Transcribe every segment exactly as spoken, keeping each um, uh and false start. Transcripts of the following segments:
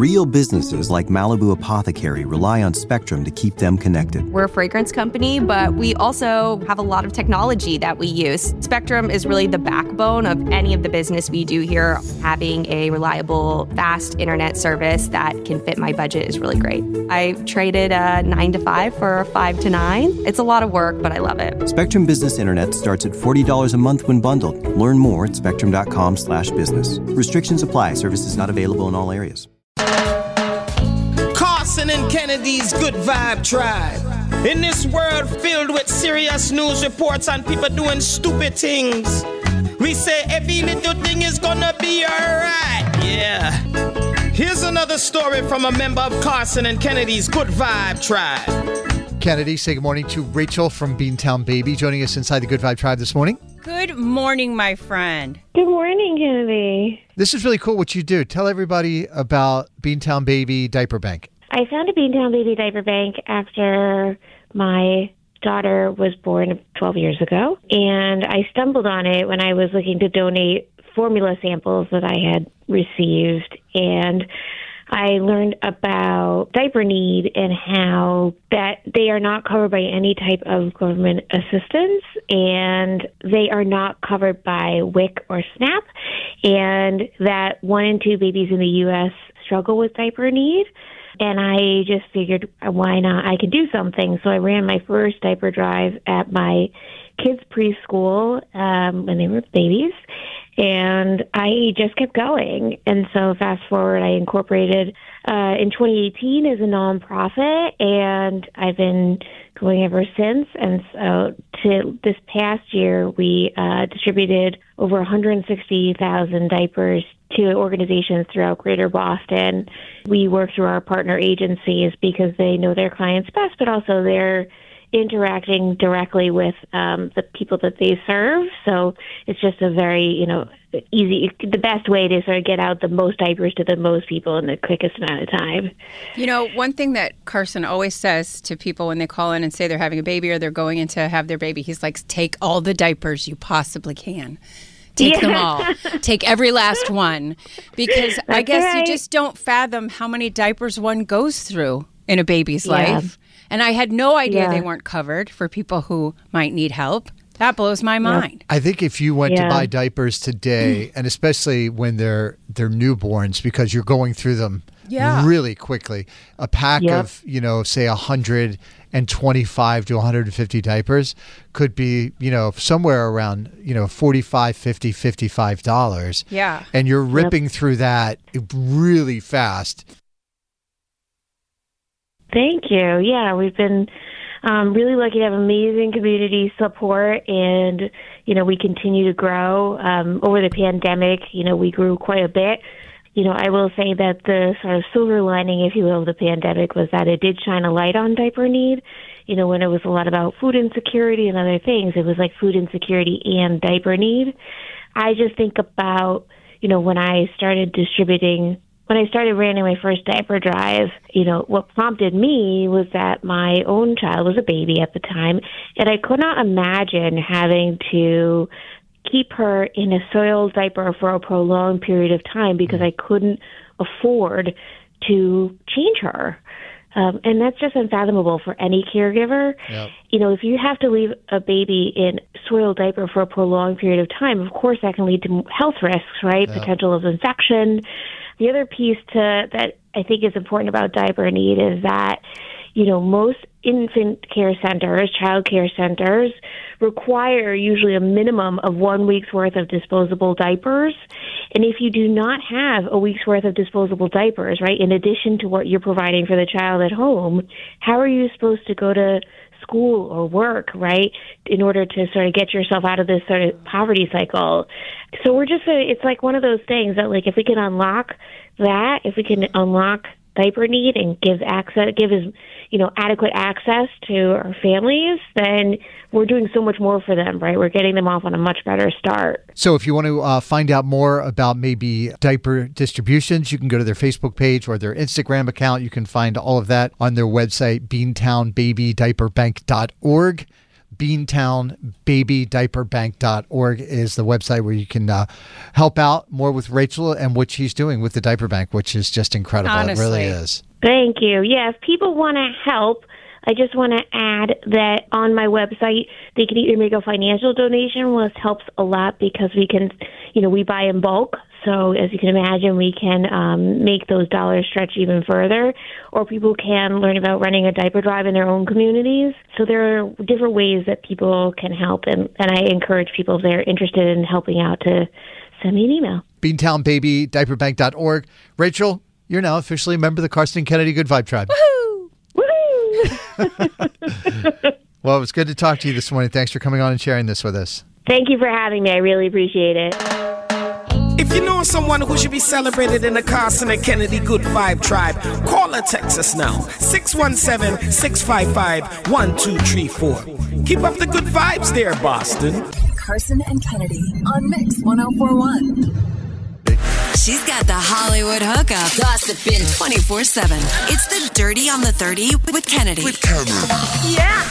Real businesses like Malibu Apothecary rely on Spectrum to keep them connected. We're a fragrance company, but we also have a lot of technology that we use. Spectrum is really the backbone of any of the business we do here. Having a reliable, fast internet service that can fit my budget is really great. I traded a nine to five for a five to nine. It's a lot of work, but I love it. Spectrum Business Internet starts at forty dollars a month when bundled. Learn more at spectrum.com slash business. Restrictions apply. Services not available in all areas. Carson and Kennedy's Good Vibe Tribe. In this world filled with serious news reports and people doing stupid things, we say every little thing is gonna be alright. Yeah. Here's another story from a member of Carson and Kennedy's Good Vibe Tribe. Kennedy, say good morning to Rachel from Beantown Baby, joining us inside the Good Vibe Tribe this morning. Good morning, my friend. Good morning, Kennedy. This is really cool what you do. Tell everybody about Beantown Baby Diaper Bank. I founded Beantown Baby Diaper Bank after my daughter was born twelve years ago, and I stumbled on it when I was looking to donate formula samples that I had received, and I learned about diaper need and how that they are not covered by any type of government assistance, and they are not covered by W I C or SNAP, and that one in two babies in the U S struggle with diaper need. And I just figured, why not? I could do something. So I ran my first diaper drive at my kids' preschool um, when they were babies. And I just kept going. And so fast forward, I incorporated uh, in twenty eighteen as a nonprofit, and I've been going ever since. And so to this past year, we uh, distributed over one hundred sixty thousand diapers to organizations throughout Greater Boston. We work through our partner agencies because they know their clients best, but also they're interacting directly with um, the people that they serve. So it's just a very, you know, easy, the best way to sort of get out the most diapers to the most people in the quickest amount of time. You know, one thing that Carson always says to people when they call in and say they're having a baby or they're going in to have their baby, he's like, take all the diapers you possibly can. Take yeah. them all. Take every last one. Because That's I guess right. you just don't fathom how many diapers one goes through in a baby's yeah. life. And I had no idea yeah. they weren't covered for people who might need help. That blows my mind. I think if you went yeah. to buy diapers today, and especially when they're they're newborns, because you're going through them yeah. really quickly, a pack yep. of, you know, say one hundred twenty-five to one hundred fifty diapers could be, you know, somewhere around, you know, forty-five, fifty, fifty-five dollars. Yeah. And you're ripping yep. through that really fast. Thank you. Yeah, we've been um, really lucky to have amazing community support, and, you know, we continue to grow. Um, over the pandemic, you know, we grew quite a bit. You know, I will say that the sort of silver lining, if you will, of the pandemic was that it did shine a light on diaper need. You know, when it was a lot about food insecurity and other things, it was like food insecurity and diaper need. I just think about, you know, when I started distributing When I started running my first diaper drive, you know, what prompted me was that my own child was a baby at the time, and I could not imagine having to keep her in a soiled diaper for a prolonged period of time because I couldn't afford to change her. Um, and that's just unfathomable for any caregiver. Yep. You know, if you have to leave a baby in soiled diaper for a prolonged period of time, of course that can lead to health risks, right? Yep. Potential of infection. The other piece to that I think is important about diaper need is that, you know, most infant care centers, child care centers, require usually a minimum of one week's worth of disposable diapers. And if you do not have a week's worth of disposable diapers, right, in addition to what you're providing for the child at home, how are you supposed to go to school or work, right, in order to sort of get yourself out of this sort of poverty cycle? So we're just, a, it's like one of those things that, like, if we can unlock that, if we can unlock diaper need and give access, give us, you know, adequate access to our families, then we're doing so much more for them, right? We're getting them off on a much better start. So if you want to uh, find out more about maybe diaper distributions, you can go to their Facebook page or their Instagram account. You can find all of that on their website, beantown baby diaper bank dot org. Beantown Baby Diaper Bank dot org is the website where you can uh, help out more with Rachel and what she's doing with the diaper bank, which is just incredible. Honestly. It really is. Thank you. Yeah, if people want to help, I just want to add that on my website, they can either make a financial donation, which helps a lot because we can, you know, we buy in bulk. So as you can imagine, we can um, make those dollars stretch even further, or people can learn about running a diaper drive in their own communities. So there are different ways that people can help, and, and I encourage people, if they're interested in helping out, to send me an email. Beantown Baby Diaper Bank dot org. Rachel, you're now officially a member of the Carson and Kennedy Good Vibe Tribe. Woohoo! Woohoo! Well, it was good to talk to you this morning. Thanks for coming on and sharing this with us. Thank you for having me. I really appreciate it. If you know someone who should be celebrated in the Carson and Kennedy Good Vibe Tribe, call or text us now. six one seven, six five five, one two three four. Keep up the good vibes there, Boston. Carson and Kennedy on Mix one oh four point one. She's got the Hollywood hookup, gossiping twenty-four seven. It's the Dirty on the thirty with Kennedy. With Kennedy. Yeah.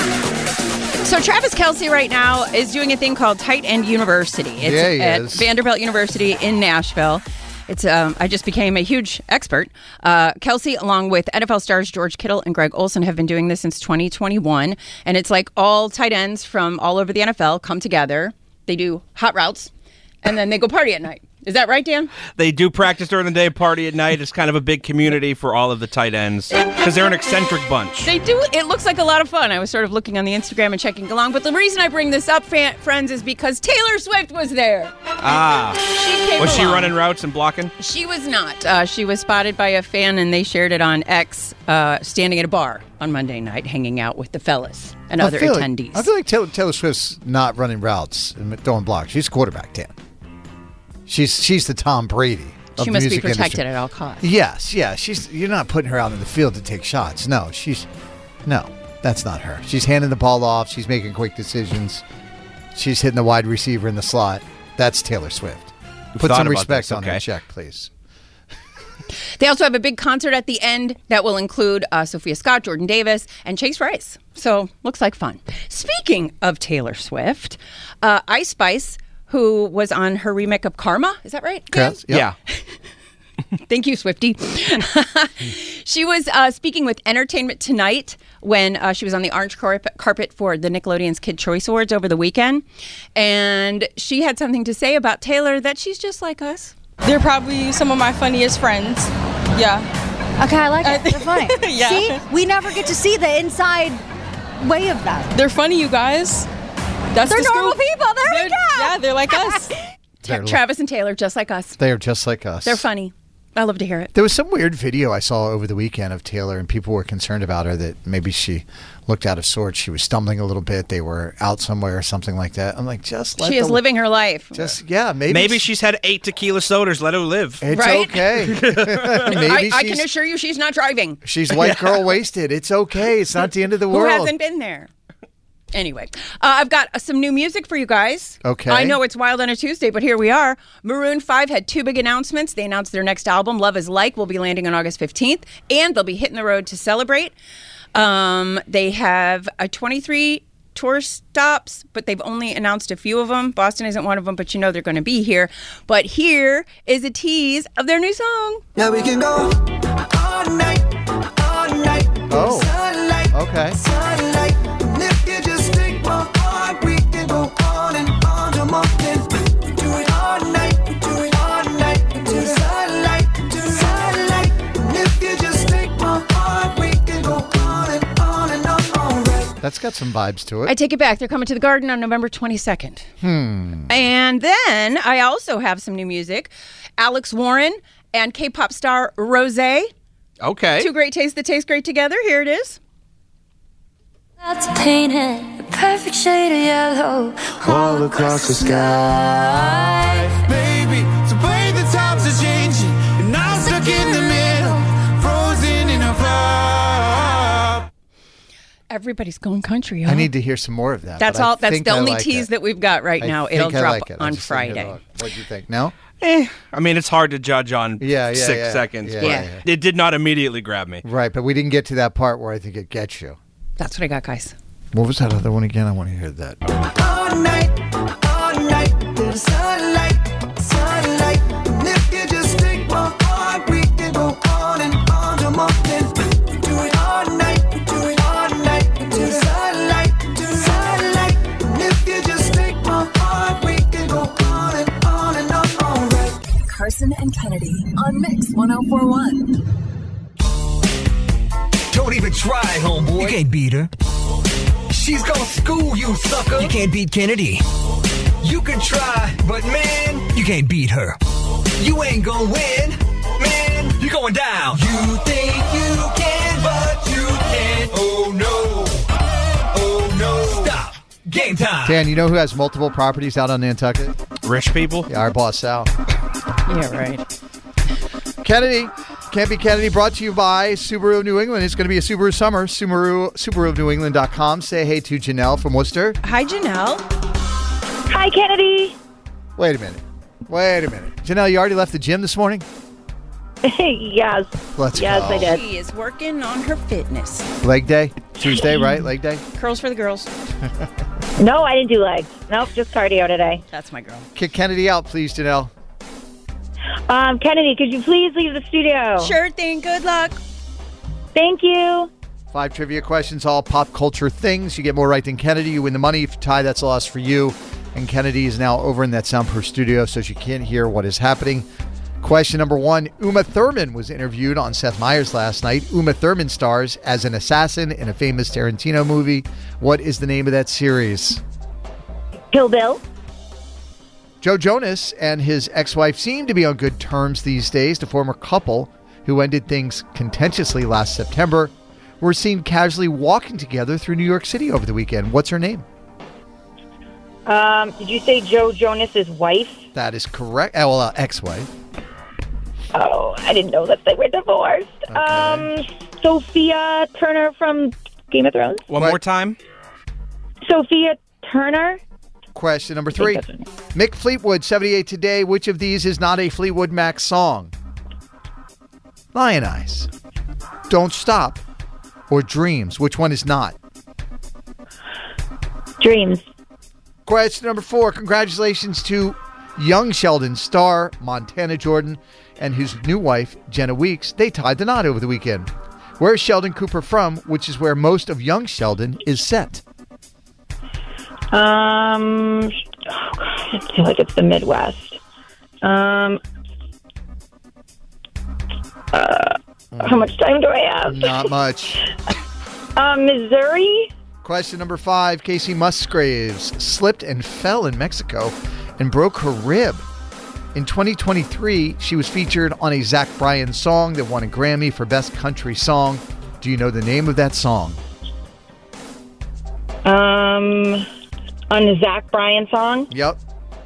So Travis Kelce right now is doing a thing called Tight End University. It's yeah, he at is. Vanderbilt University in Nashville. It's um, I just became a huge expert. Uh, Kelce, along with N F L stars George Kittle and Greg Olsen, have been doing this since twenty twenty-one. And it's like all tight ends from all over the N F L come together. They do hot routes, and then they go party at night. Is that right, Dan? They do practice during the day, party at night. It's kind of a big community for all of the tight ends because they're an eccentric bunch. They do. It looks like a lot of fun. I was sort of looking on the Instagram and checking along. But the reason I bring this up, fan, friends, is because Taylor Swift was there. Ah. She came Was she along. running routes and blocking? She was not. Uh, she was spotted by a fan, and they shared it on X, uh, standing at a bar on Monday night, hanging out with the fellas and other I feel attendees. Like, I feel like Taylor, Taylor Swift's not running routes and throwing blocks. She's quarterback, Dan. She's she's the Tom Brady of she the must be music protected industry. at all costs. Yes, yeah. She's you're not putting her out in the field to take shots. No, she's no, that's not her. She's handing the ball off. She's making quick decisions. She's hitting the wide receiver in the slot. That's Taylor Swift. Put Thought some about respect this, on her okay. check, please. They also have a big concert at the end that will include uh, Sophia Scott, Jordan Davis, and Chase Rice. So, looks like fun. Speaking of Taylor Swift, uh, Ice Spice, who was on her remake of Karma, is that right? Dan? Yes, yep. Yeah. Thank you, Swiftie. She was uh, speaking with Entertainment Tonight when uh, she was on the orange carpet, carpet for the Nickelodeon's Kid Choice Awards over the weekend. And she had something to say about Taylor that she's just like us. They're probably some of my funniest friends. Yeah. Okay, I like it. They're funny. Yeah. See, we never get to see the inside way of that. They're funny, you guys. That's They're the normal scoop. people. There They're, we go. Yeah, they're like us. Tra- Travis and Taylor, just like us. They are just like us. They're funny. I love to hear it. There was some weird video I saw over the weekend of Taylor, and people were concerned about her that maybe she looked out of sorts. She was stumbling a little bit. They were out somewhere or something like that. I'm like, just let She is the- living her life. Just yeah, maybe Maybe she's had eight tequila sodas. Let her live. it's Right? okay. maybe I, I she's, can assure you she's not driving. she's white girl wasted. It's okay. It's not the end of the Who world. hasn't been there? Anyway, uh, I've got uh, some new music for you guys. Okay. I know it's wild on a Tuesday, but here we are. Maroon five had two big announcements. They announced their next album, Love Is Like, will be landing on August fifteenth, and they'll be hitting the road to celebrate. Um, they have a twenty-three tour stops, but they've only announced a few of them. Boston isn't one of them, but you know they're going to be here. But here is a tease of their new song. Yeah, we can go all night, all night. Oh, Sunlight, okay. sunlight. And if you just take my heart, we can go on and on till morning. We do it all night, we do it all night. We do the sunlight, do the sunlight. And if you just take my heart, we can go on and on and on. All right. That's got some vibes to it. I take it back. They're coming to the Garden on November twenty-second. Hmm. And then I also have some new music. Alex Warren and K-pop star Rosé. Okay. Two great tastes that taste great together. Here it is. That's painted a perfect shade of yellow All across the sky. Baby, so play the times are changing. And I'm stuck in the middle, frozen in a fog. Everybody's going country. I Huh? need to hear some more of that. That's but I all. That's think the I only like tease it. that we've got right I now. think It'll I drop like it. I on just didn't hear Friday. the- What do you think? No? Eh, I mean, it's hard to judge on Yeah, yeah, six yeah. seconds, Yeah, but yeah, it did not immediately grab me. Right, but we didn't get to that part where I think it gets you. That's what I got, guys. What was that other one again? I want to hear that. All night, all night, to the sunlight, sunlight. And if you just take my heart, we can go on and on to morning. Do it all night, do it all night, to the sunlight, to the sunlight. And if you just take my heart, we can go on and on and on. All right. Carson and Kennedy on Mix one oh four one. Don't even try, homeboy. You can't beat her. She's gonna school you, sucker. You can't beat Kennedy. You can try, but man, you can't beat her. You ain't gonna win, man. You're going down. You think you can, but you can't. Oh no. Oh no. Stop. Game time. Dan, you know who has multiple properties out on Nantucket? Rich people? Yeah, our boss Sal. Yeah, right. Kennedy. Can't Be Kennedy, brought to you by Subaru of New England. It's going to be a Subaru summer. Subaru, Subaru of New England dot com. Say hey to Janelle from Worcester. Hi, Janelle. Hi, Kennedy. Wait a minute. Wait a minute. Janelle, you already left the gym this morning? yes. Let's yes, go. I did. She is working on her fitness. Leg day? Tuesday, right? Leg day? Curls for the girls. No, I didn't do legs. Nope, just cardio today. That's my girl. Kick Kennedy out, please, Janelle. Um, Kennedy, could you please leave the studio? Sure thing. Good luck. Thank you. Five trivia questions, all pop culture things. You get more right than Kennedy. You win the money. If you tie, that's a loss for you. And Kennedy is now over in that soundproof studio, so she can't hear what is happening. Question number one. Uma Thurman was interviewed on Seth Meyers last night. Uma Thurman stars as an assassin in a famous Tarantino movie. What is the name of that series? Kill Bill. Joe Jonas and his ex-wife seem to be on good terms these days. The former couple, who ended things contentiously last September, were seen casually walking together through New York City over the weekend. What's her name? Um, did you say Joe Jonas's wife? That is correct. Oh, well, uh, ex-wife. Oh, I didn't know that they were divorced. Okay. Um, Sophia Turner from Game of Thrones. One more time. Sophia Turner. Question number three. Mick Fleetwood, seventy-eight today. Which of these is not a Fleetwood Mac song? Lion Eyes, Don't Stop, or Dreams? Which one is not? Dreams. Question number four. Congratulations to young Sheldon star Montana Jordan and his new wife, Jenna Weeks. They tied the knot over the weekend. Where is Sheldon Cooper from, which is where most of young Sheldon is set? Um, oh God, I feel like it's the Midwest. Um, uh, how much time do I have? Not much. um, Missouri. Question number five. Casey Musgraves slipped and fell in Mexico and broke her rib. In twenty twenty-three, she was featured on a Zach Bryan song that won a Grammy for Best Country Song. Do you know the name of that song? Um... On the Zach Bryan song? Yep.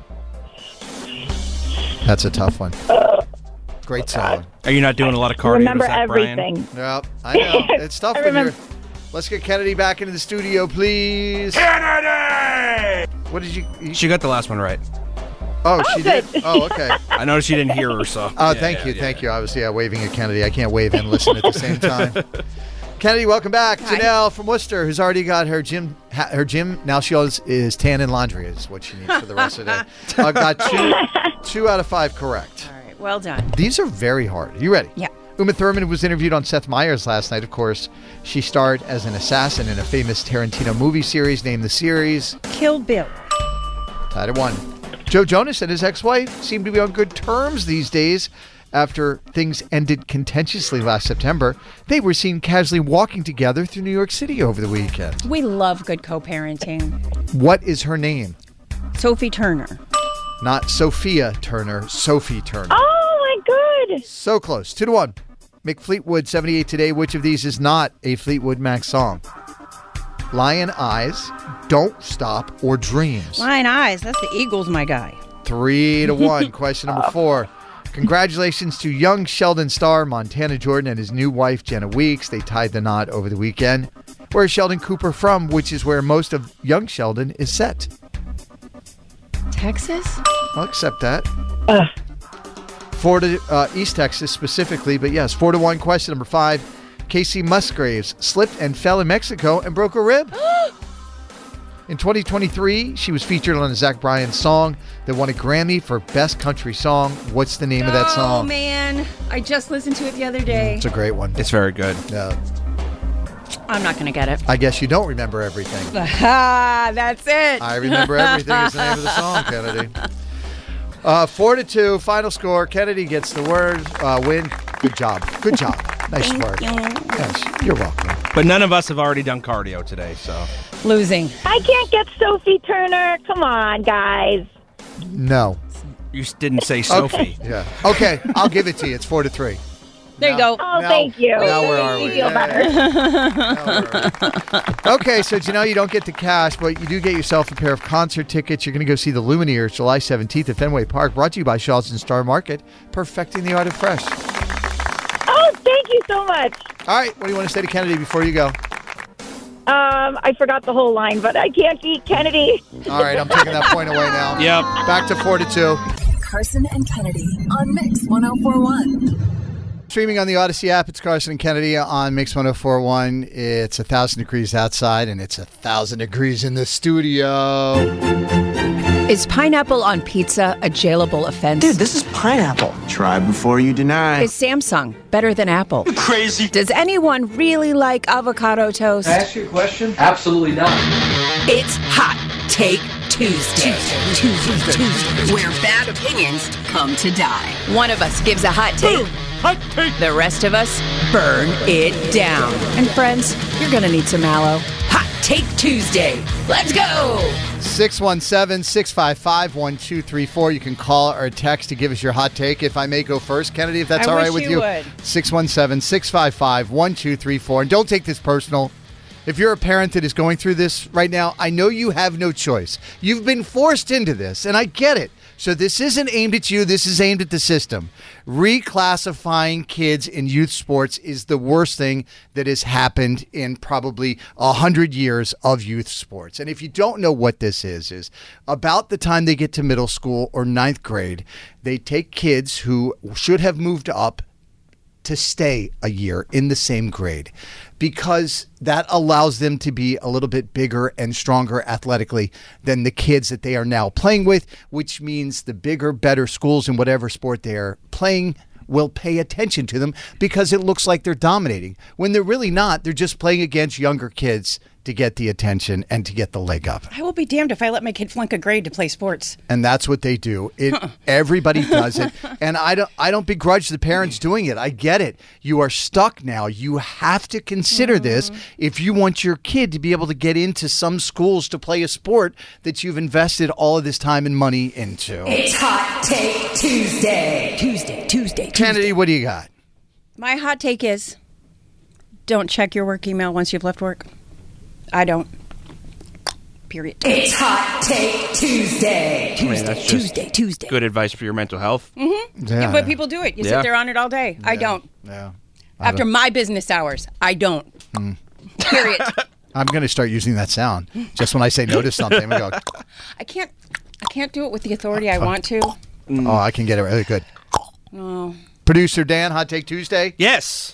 That's a tough one. Great song. Are you not doing a lot of cardio? Remember to Zach everything. Bryan? Yep, I know. It's tough I when remember- you're... Let's get Kennedy back into the studio, please. Kennedy! What did you... you... She got the last one right. Oh, she good. did? Oh, okay. I noticed you didn't hear her, so. Oh, Yeah, thank yeah, you, yeah. thank you. I was, yeah, waving at Kennedy. I can't wave and listen at the same time. Kennedy, welcome back. Hi. Janelle from Worcester, who's already got her gym. Ha, her gym now she always is tan and laundry is what she needs for the rest of the day. I got two, two out of five correct. All right. Well done. These are very hard. Are you ready? Yeah. Uma Thurman was interviewed on Seth Meyers last night. Of course, she starred as an assassin in a famous Tarantino movie series. Name the series. Kill Bill. Tied at one. Joe Jonas and his ex-wife seem to be on good terms these days. After things ended contentiously last September, they were seen casually walking together through New York City over the weekend. We love good co-parenting. What is her name? Sophie Turner. Not Sophia Turner, Sophie Turner. Oh, my God. So close. Two to one. Mick Fleetwood, seventy-eight today. Which of these is not a Fleetwood Mac song? Lion Eyes, Don't Stop, or Dreams? Lion Eyes. That's the Eagles, my guy. Three to one. Question number four. Congratulations to young Sheldon star Montana Jordan and his new wife, Jenna Weeks. They tied the knot over the weekend. Where is Sheldon Cooper from, which is where most of young Sheldon is set? Texas? I'll accept that. Ugh. Four to uh, East Texas specifically, but yes, four to one. Question number five. Casey Musgraves slipped and fell in Mexico and broke a rib. In twenty twenty-three, she was featured on a Zach Bryan song that won a Grammy for Best Country Song. What's the name of that song? Oh, man. I just listened to it the other day. It's a great one. It's very good. Yeah. I'm not going to get it. I guess you don't remember everything. Ah, that's it. I remember everything is the name of the song, Kennedy. Uh, four to two, final score. Kennedy gets the word uh, win. Good job. Good job. Nice Thank work. you. Yes, you're welcome. But none of us have already done cardio today, so. Losing. I can't get Sophie Turner. Come on, guys. No. You s- didn't say Sophie. Okay. Yeah. Okay, I'll give it to you. It's four to three. There you go. Oh, Now- thank you. now where are Makes me we? feel Yeah, better. Okay, so you know you don't get the cash, but you do get yourself a pair of concert tickets. You're going to go see the Lumineers July seventeenth at Fenway Park, brought to you by Shaw's and Star Market, perfecting the art of fresh. Oh, thank you so much. All right, what do you want to say to Kennedy before you go? Um, I forgot the whole line, but I can't beat Kennedy. All right, I'm taking that point away now. Yep. Back to four to two. Carson and Kennedy on Mix ten forty-one. Streaming on the Odyssey app, it's Carson and Kennedy on Mix ten forty-one. It's a thousand degrees outside, and it's a thousand degrees in the studio. Is pineapple on pizza a jailable offense? Dude, this is pineapple. Try before you deny. Is Samsung better than Apple? You crazy. Does anyone really like avocado toast? Can I ask you a question? Absolutely not. It's Hot Take Tuesday. Tuesday. Tuesday. Where bad opinions come to die. One of us gives a hot take. Hot take. The rest of us burn it down. And friends, you're going to need some aloe. Hot Take Tuesday. Let's go. six one seven, six five five, one two three four. You can call or text to give us your hot take. If I may go first, Kennedy, if that's I all right wish with you you. would. six one seven, six five five, one two three four. And don't take this personal. If you're a parent that is going through this right now, I know you have no choice. You've been forced into this, and I get it. So this isn't aimed at you. This is aimed at the system. Reclassifying kids in youth sports is the worst thing that has happened in probably a hundred years of youth sports. And if you don't know what this is, is about the time they get to middle school or ninth grade, they take kids who should have moved up to stay a year in the same grade, because that allows them to be a little bit bigger and stronger athletically than the kids that they are now playing with, which means the bigger, better schools in whatever sport they are playing will pay attention to them because it looks like they're dominating when they're really not. They're just playing against younger kids to get the attention and to get the leg up. I will be damned if I let my kid flunk a grade to play sports. And that's what they do. It everybody does it. And I don't I don't begrudge the parents doing it. I get it. You are stuck now. You have to consider mm. this if you want your kid to be able to get into some schools to play a sport that you've invested all of this time and money into. It's Hot Take Tuesday. Tuesday, Tuesday, Tuesday. Kennedy, what do you got? My hot take is don't check your work email once you've left work. I don't. Period. It's Hot Take Tuesday. I mean, Tuesday, that's just Tuesday, Tuesday. Good advice for your mental health. Mm-hmm. Yeah. Yeah, but people do it. You Yeah. sit there on it all day. I don't. Yeah. I After don't- my business hours, I don't. Mm. Period. I'm going to start using that sound just when I say no to something. I go, I can't. I can't do it with the authority I want to. oh, I can get it really good. Oh. Producer Dan, Hot Take Tuesday? Yes.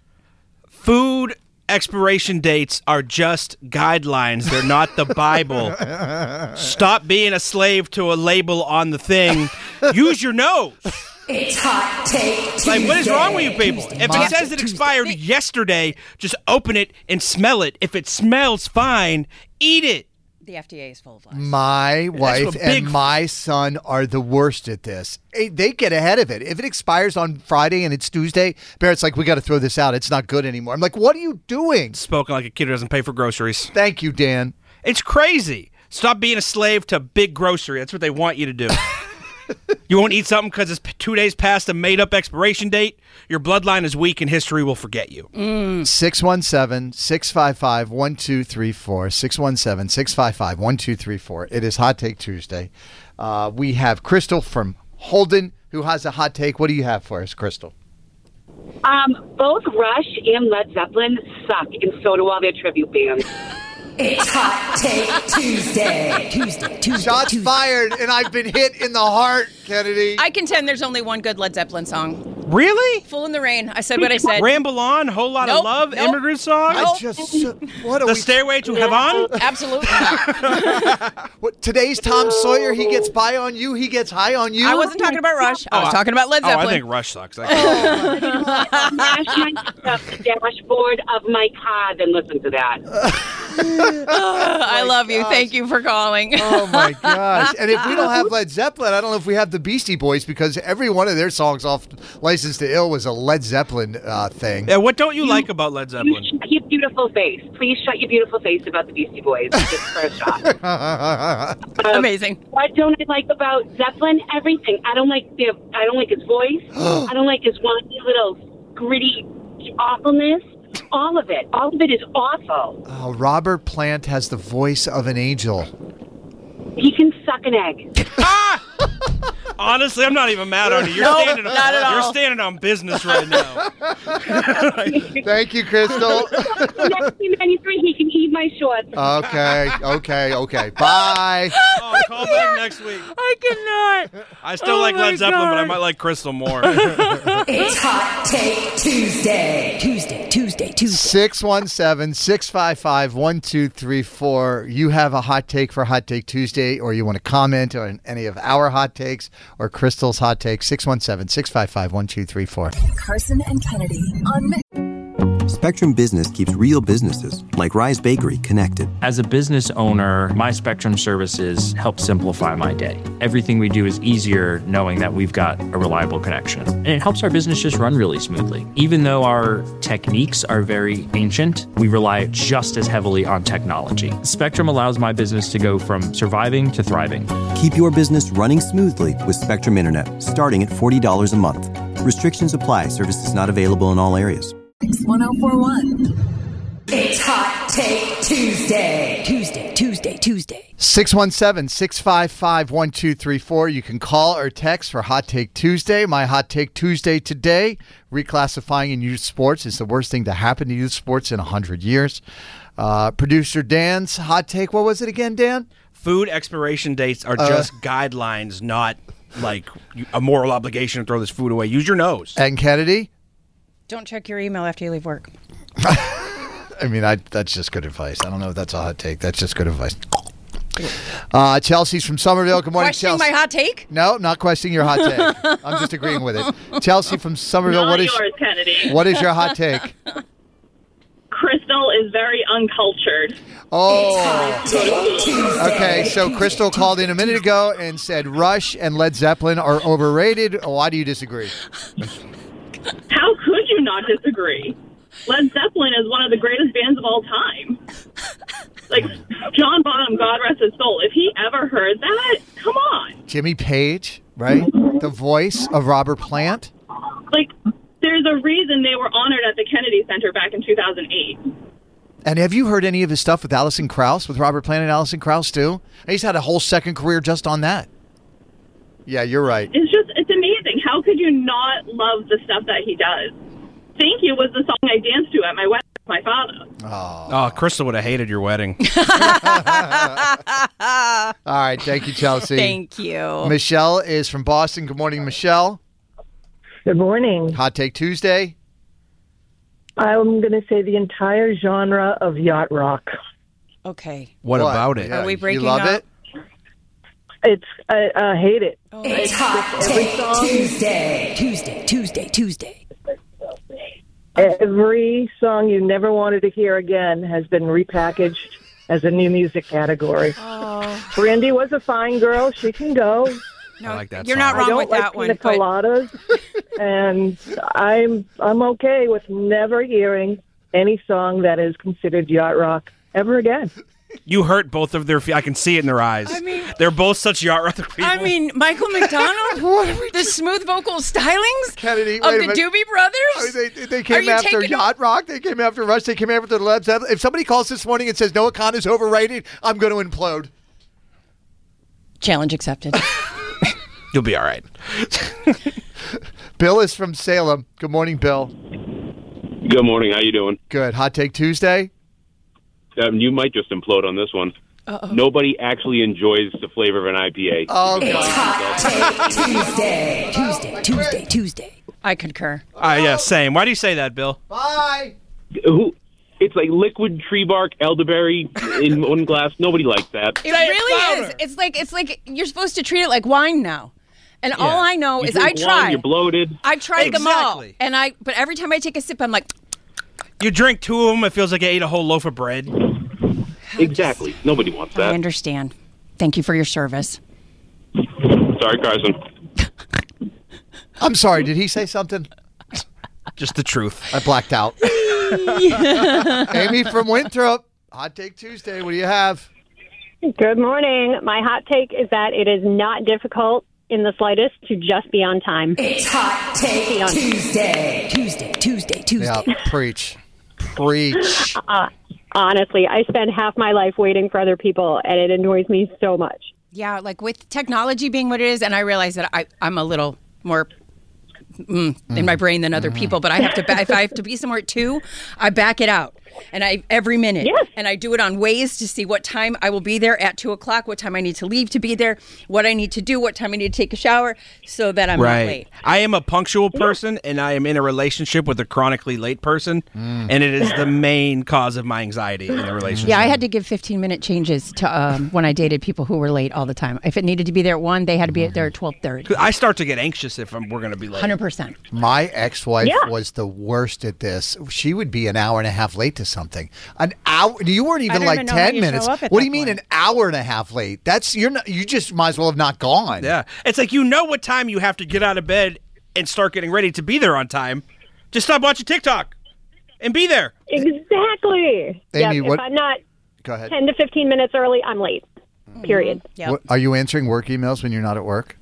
Food expiration dates are just guidelines. They're not the Bible. Stop being a slave to a label on the thing. Use your nose. It's Hot Take Tuesday. Like, what is wrong with you people? Tuesday, If Tuesday, it says it Tuesday. expired yesterday, just open it and smell it. If it smells fine, eat it. The F D A is full of lies. My wife what big- and my son are the worst at this. Eh, They get ahead of it. If it expires on Friday and it's Tuesday, Barrett's like, we got to throw this out. It's not good anymore. I'm like, what are you doing? Spoken like a kid who doesn't pay for groceries. Thank you, Dan. It's crazy. Stop being a slave to big grocery. That's what they want you to do. You won't eat something because it's p- two days past the made-up expiration date? Your bloodline is weak and history will forget you. six one seven, six five five, one two three four. six one seven, six five five, one two three four. It is Hot Take Tuesday. Uh, we have Crystal from Holden who has a hot take. What do you have for us, Crystal? Um, both Rush and Led Zeppelin suck, and so do all their tribute bands. It's Hot Take Tuesday. Tuesday, Tuesday. Shots Tuesday. fired, and I've been hit in the heart, Kennedy. I contend there's only one good Led Zeppelin song. Really? Full in the Rain. I said what I said. Ramble On, Whole Lot Nope, of Love, nope, Immigrant Song. nope. I just uh, what are The we? Stairway to Heaven. Absolutely not. What, today's Tom Sawyer. He gets by on you. He gets high on you. I wasn't talking about Rush. I was Oh, talking about Led Oh, Zeppelin. I think Rush sucks. I can't. Smash my the dashboard of my car, then listen to that. I love you. Thank you for calling. Oh my gosh! And if we don't have Led Zeppelin, I don't know if we have the Beastie Boys, because every one of their songs off "License to Ill" was a Led Zeppelin uh, thing. Yeah, what don't you like about Led Zeppelin? You shut your beautiful face. Please shut your beautiful face about the Beastie Boys. Just first off. Um, Amazing. What don't I like about Zeppelin? Everything. I don't like their. I don't like his voice. I don't like his one little gritty awfulness. All of it. All of it is awful. Oh, Robert Plant has the voice of an angel. He can suck an egg. Honestly, I'm not even mad on you. You're, No, standing, not at you're all. standing on business right now. Thank you, Crystal. nineteen ninety-three, he can eat my shorts. Okay, okay, okay. Bye. Oh, call back next week. I cannot. I still Oh like my Led Zeppelin, but I God. might like Crystal more. It's Hot Take Tuesday. Tuesday, Tuesday, Tuesday. six one seven, six five five, one two three four. You have a hot take for Hot Take Tuesday, or you want to comment on any of our hot takes or Crystal's hot take, six one seven, six five five, one two three four. Carson and Kennedy on Mix. Spectrum Business keeps real businesses, like Rise Bakery, connected. As a business owner, my Spectrum services help simplify my day. Everything we do is easier knowing that we've got a reliable connection. And it helps our business just run really smoothly. Even though our techniques are very ancient, we rely just as heavily on technology. Spectrum allows my business to go from surviving to thriving. Keep your business running smoothly with Spectrum Internet, starting at forty dollars a month. Restrictions apply. Services not available in all areas. one oh four one. It's Hot Take Tuesday. Tuesday, Tuesday, Tuesday. six one seven, six five five, one two three four. You can call or text for Hot Take Tuesday. My Hot Take Tuesday today, reclassifying in youth sports is the worst thing to happen to youth sports in one hundred years. Uh, producer Dan's hot take, what was it again, Dan? Food expiration dates are Uh, just guidelines, not like a moral obligation to throw this food away. Use your nose. And Kennedy? Don't check your email after you leave work. I mean, I, that's just good advice. I don't know if that's a hot take. That's just good advice. Uh, Chelsea's from Somerville. Good morning, Questioning Chelsea. my hot take? No, not questioning your hot take. I'm just agreeing with it. Chelsea from Somerville. Not what is yours, Kennedy. what is your hot take? Crystal is very uncultured. Oh, okay. So Crystal called in a minute ago and said Rush and Led Zeppelin are overrated. Why do you disagree? How could you not disagree? Led Zeppelin is one of the greatest bands of all time. Like, John Bonham, God rest his soul. If he ever heard that, come on. Jimmy Page, right? The voice of Robert Plant. Like, there's a reason they were honored at the Kennedy Center back in two thousand eight. And have you heard any of his stuff with Alison Krauss, with Robert Plant and Alison Krauss too? He's had a whole second career just on that. Yeah, you're right. It's just, it's amazing. How could you not love the stuff that he does? Thank You was the song I danced to at my wedding with my father. Oh, Crystal would have hated your wedding. All right, thank you, Chelsea. Thank you. Michelle is from Boston. Good morning, Michelle. Good morning. Hot Take Tuesday. I'm going to say the entire genre of yacht rock. Okay. What, about it? Are we breaking You love up? it? It's I uh, hate it. Oh. It's Hot Take Tuesday. Tuesday, Tuesday, Tuesday. Every song you never wanted to hear again has been repackaged as a new music category. Oh. Brandy was a fine girl. She can go. No, I like that you're song. not wrong I don't with like that one. pina but- coladas, and I'm I'm okay with never hearing any song that is considered yacht rock ever again. You hurt both of their feet. I can see it in their eyes. I mean- They're both such yacht rock people. I mean, Michael McDonald, the smooth vocal stylings Kennedy, of wait a the minute. Doobie Brothers. I mean, they, they Are came you after taking- yacht rock. They came after Rush. They came after Led Zeppelin. If somebody calls this morning and says Noah Khan is overrated, I'm going to implode. Challenge accepted. You'll be all right. Bill is from Salem. Good morning, Bill. Good morning. How you doing? Good. Hot Take Tuesday. Um, you might just implode on this one. Uh-oh. Nobody actually enjoys the flavor of an I P A. Oh, It's God. Hot Take Tuesday. Tuesday, Tuesday, Tuesday. I concur. Uh, yeah, same. Why do you say that, Bill? Bye. Who? It's like liquid tree bark, elderberry in one glass. Nobody likes that. It really is. It's like it's like you're supposed to treat it like wine now. And Yeah. all I know You is drink I wine, tried. You're bloated. I tried them all, Exactly. and I. But every time I take a sip, I'm like, You drink two of them, it feels like I ate a whole loaf of bread. Exactly. Nobody wants I that. understand. Thank you for your service. Sorry, Carson. I'm sorry. Did he say something? Just the truth. I blacked out. Amy from Winthrop. Hot Take Tuesday. What do you have? Good morning. My hot take is that it is not difficult in the slightest to just be on time. It's Hot Take Tuesday. Tuesday, Tuesday, Tuesday. Yeah, preach. Preach. Uh, honestly, I spend half my life waiting for other people, and it annoys me so much. Yeah, like with technology being what it is, and I realize that I, I'm a little more mm, in my brain than other people, but I have to, ba- if I have to be somewhere at two, I back it out. And I every minute, Yes. and I do it on Waze to see what time I will be there at two o'clock, what time I need to leave to be there, what I need to do, what time I need to take a shower, so that I'm right. not late. I am a punctual person, and I am in a relationship with a chronically late person, and it is the main cause of my anxiety in the relationship. Yeah, I had to give fifteen minute changes to um, when I dated people who were late all the time. If it needed to be there at one, they had to be there at twelve thirty. I start to get anxious if I'm, we're going to be late. one hundred percent. My ex-wife Yeah. was the worst at this. She would be an hour and a half late to something. An hour? You weren't I even don't like even know how ten you show minutes. up at What do that you mean point. an hour and a half late? That's you're not. You just might as well have not gone. Yeah. It's like you know what time you have to get out of bed and start getting ready to be there on time. Just stop watching TikTok and be there. Exactly. Amy, Yep, what- If I'm not Go ahead. ten to fifteen minutes early, I'm late. Period. What, are you answering work emails when you're not at work?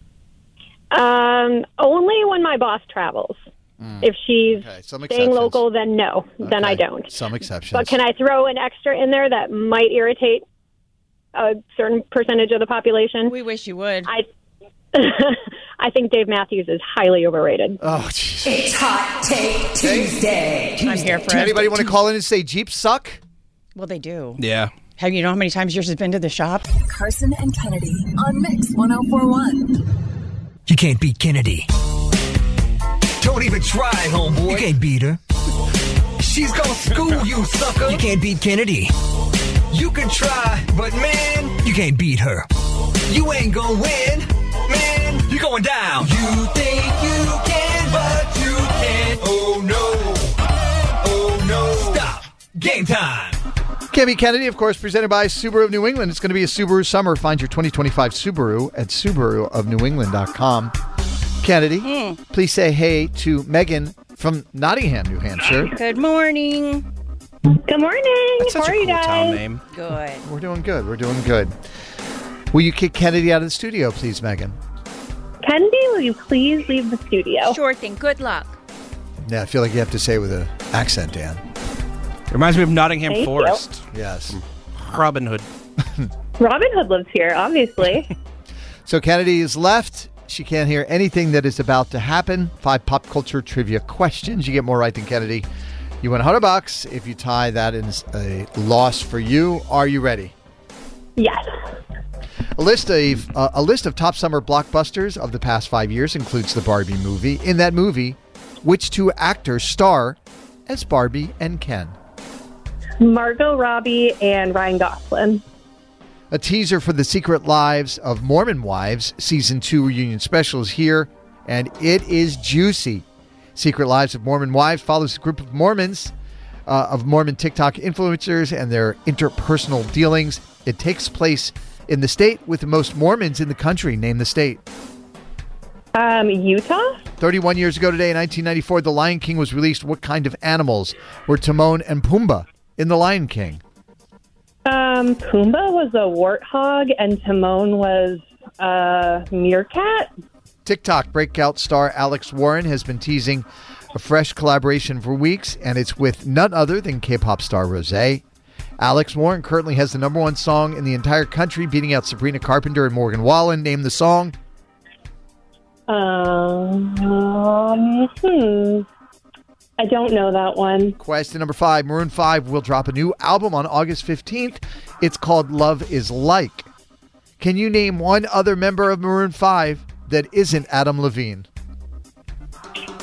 Um, only when my boss travels. If she's Okay, some staying exceptions. local, then no, then I Okay, don't. Some exceptions. But can I throw an extra in there that might irritate a certain percentage of the population? We wish you would. I I think Dave Matthews is highly overrated. Oh, jeez. It's Hot Take Tuesday. I'm here for Does it. anybody want to call in and say Jeeps suck? Well, they do. Yeah. Have you know how many times yours has been to the shop? Carson and Kennedy on Mix one oh four one. You can't beat Kennedy. Don't even try, homeboy. You can't beat her. She's gonna school you, sucker. You can't beat Kennedy. You can try, but man, you can't beat her. You ain't gonna win, man. You're going down. You think you can, but you can't. Oh no. Oh no. Stop. Game time. Kimmy Kennedy, of course, presented by Subaru of New England. It's going to be a Subaru summer. Find your twenty twenty-five Subaru at Subaru of New England dot com. Kennedy, Mm. please say hey to Megan from Nottingham, New Hampshire. Good morning. Good morning. That's such How a are you cool guys? town name. Good. We're doing good. We're doing good. Will you kick Kennedy out of the studio, please, Megan? Kennedy, will you please leave the studio? Sure thing. Good luck. Yeah, I feel like you have to say it with an accent, Dan. Reminds me of Nottingham Thank you. Forest. Yes. Robin Hood. Robin Hood lives here, obviously. So Kennedy is left. She can't hear anything that is about to happen. Five pop culture trivia questions. You get more right than Kennedy. You win one hundred bucks. If you tie, that is a loss for you. Are you ready? Yes. A list of uh, a list of top summer blockbusters of the past five years includes the Barbie movie. In that movie, which two actors star as Barbie and Ken? Margot Robbie and Ryan Gosling. A teaser for The Secret Lives of Mormon Wives Season two reunion special is here, and it is juicy. Secret Lives of Mormon Wives follows a group of Mormons, uh, of Mormon TikTok influencers and their interpersonal dealings. It takes place in the state with the most Mormons in the country. Name the state. Um, Utah? thirty-one years ago today, in nineteen ninety-four, The Lion King was released. What kind of animals were Timon and Pumbaa in The Lion King? Um, Pumbaa was a warthog and Timon was a meerkat. TikTok breakout star Alex Warren has been teasing a fresh collaboration for weeks, and it's with none other than K-pop star Rosé. Alex Warren currently has the number one song in the entire country, beating out Sabrina Carpenter and Morgan Wallen. Name the song. Um, hmm. I don't know that one. Question number five. Maroon five will drop a new album on August fifteenth. It's called Love Is Like. Can you name one other member of Maroon five that isn't Adam Levine?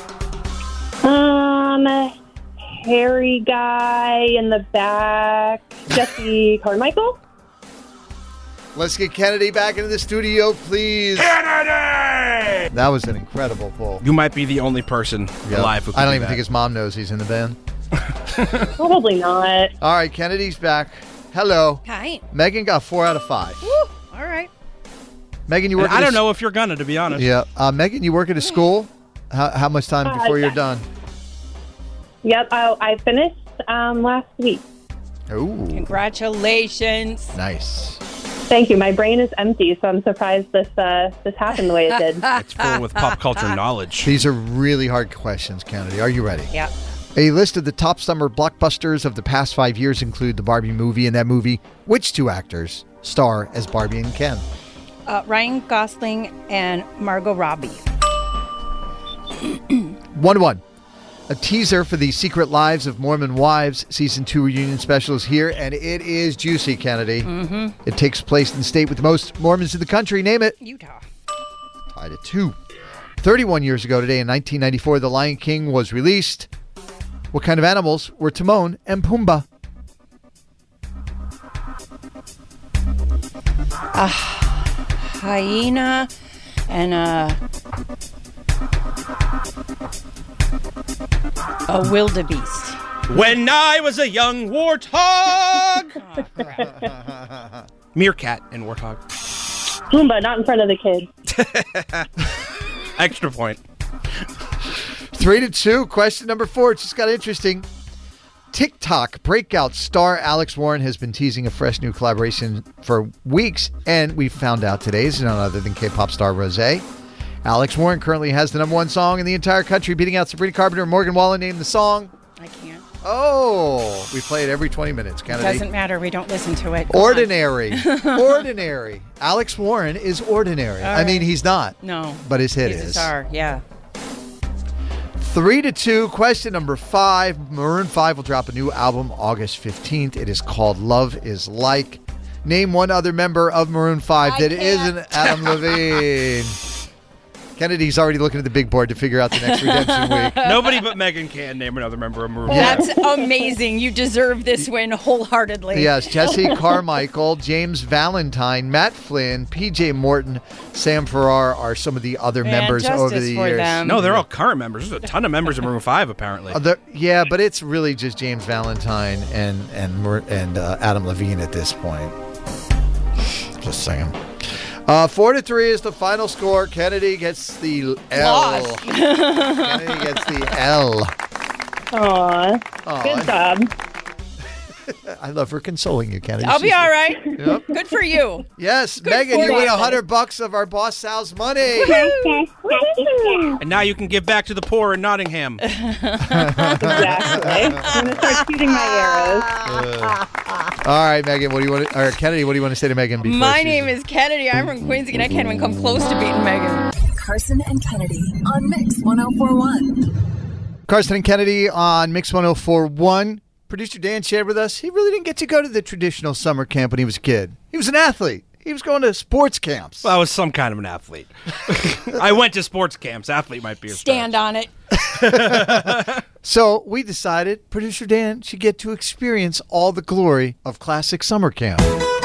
Um, hairy guy in the back, Jesse Carmichael. Let's get Kennedy back into the studio, please. Kennedy! That was an incredible pull. You might be the only person Yep. alive who can I don't do even that. think his mom knows he's in the band. Probably not. All right, Kennedy's back. Hello. Hi. Megan got four out of five. Woo. All right. Megan, you And work. I at a don't s- know if you're gonna, to be honest. Yeah, uh, Megan, you work at a school. How, how much time Uh, before you're yeah. done? Yep, I, I finished um, last week. Ooh, Congratulations. nice. Thank you. My brain is empty, so I'm surprised this uh, this happened the way it did. It's full with pop culture knowledge. These are really hard questions, Kennedy. Are you ready? Yeah. A list of the top summer blockbusters of the past five years include the Barbie movie. In that movie, which two actors star as Barbie and Ken? Uh, Ryan Gosling and Margot Robbie. one one. A teaser for the Secret Lives of Mormon Wives season two reunion special is here, and it is juicy, Kennedy. Mm-hmm. It takes place in the state with the most Mormons in the country. Name it. Utah. Tied at two. thirty-one years ago today, in nineteen ninety-four, The Lion King was released. What kind of animals were Timon and Pumbaa? A hyena and a a wildebeest. When I was a young warthog. Meerkat and warthog. Pumbaa, not in front of the kids. Extra point. Three to two. Question number four. It just got interesting. TikTok breakout star Alex Warren has been teasing a fresh new collaboration for weeks, and we found out today is none other than K-pop star Rosé. Alex Warren currently has the number one song in the entire country, beating out Sabrina Carpenter and Morgan Wallen. Name the song. I can't. Oh, we play it every twenty minutes, Kennedy. Doesn't matter. We don't listen to it. Go on. Ordinary. Ordinary. Alex Warren is ordinary. All I mean, right. he's not. No. But his hit He's is. a star. Yeah. Three to two. Question number five. Maroon five will drop a new album August fifteenth. It is called Love Is Like. Name one other member of Maroon five I that can't. isn't Adam Levine. Kennedy's already looking at the big board to figure out the next redemption week. Nobody but Megan can name another member of Maroon. That's amazing. You deserve this win wholeheartedly. Yes, Jesse Carmichael, James Valentine, Matt Flynn, P J Morton, Sam Farrar are some of the other Man, members justice over the for years. them. No, they're all current members. There's a ton of members of Maroon five, apparently. Uh, there- yeah, but it's really just James Valentine and and Mer- and uh, Adam Levine at this point. Just saying. Uh, four to three is the final score. Kennedy gets the L. Lost. Kennedy gets the L. Aw, Aw. good job. I love her consoling you, Kennedy. I'll be She's- all right. Yep. Good for you. Yes, Good Megan, for you win you. a hundred bucks of our boss Sal's money. And now you can give back to the poor in Nottingham. Exactly. I'm going to start shooting my arrows. All right, Megan, what do you want? To, or Kennedy, what do you want to say to Megan? Before My she's- name is Kennedy. I'm from Queens, and I can't even come close to beating Megan. Carson and Kennedy on Mix ten forty-one. Carson and Kennedy on Mix ten forty-one. Producer Dan shared with us he really didn't get to go to the traditional summer camp when he was a kid. He was an athlete. He was going to sports camps. Well, I was some kind of an athlete. I went to sports camps. Athlete might be a Stand on it. So we decided producer Dan should get to experience all the glory of classic summer camp.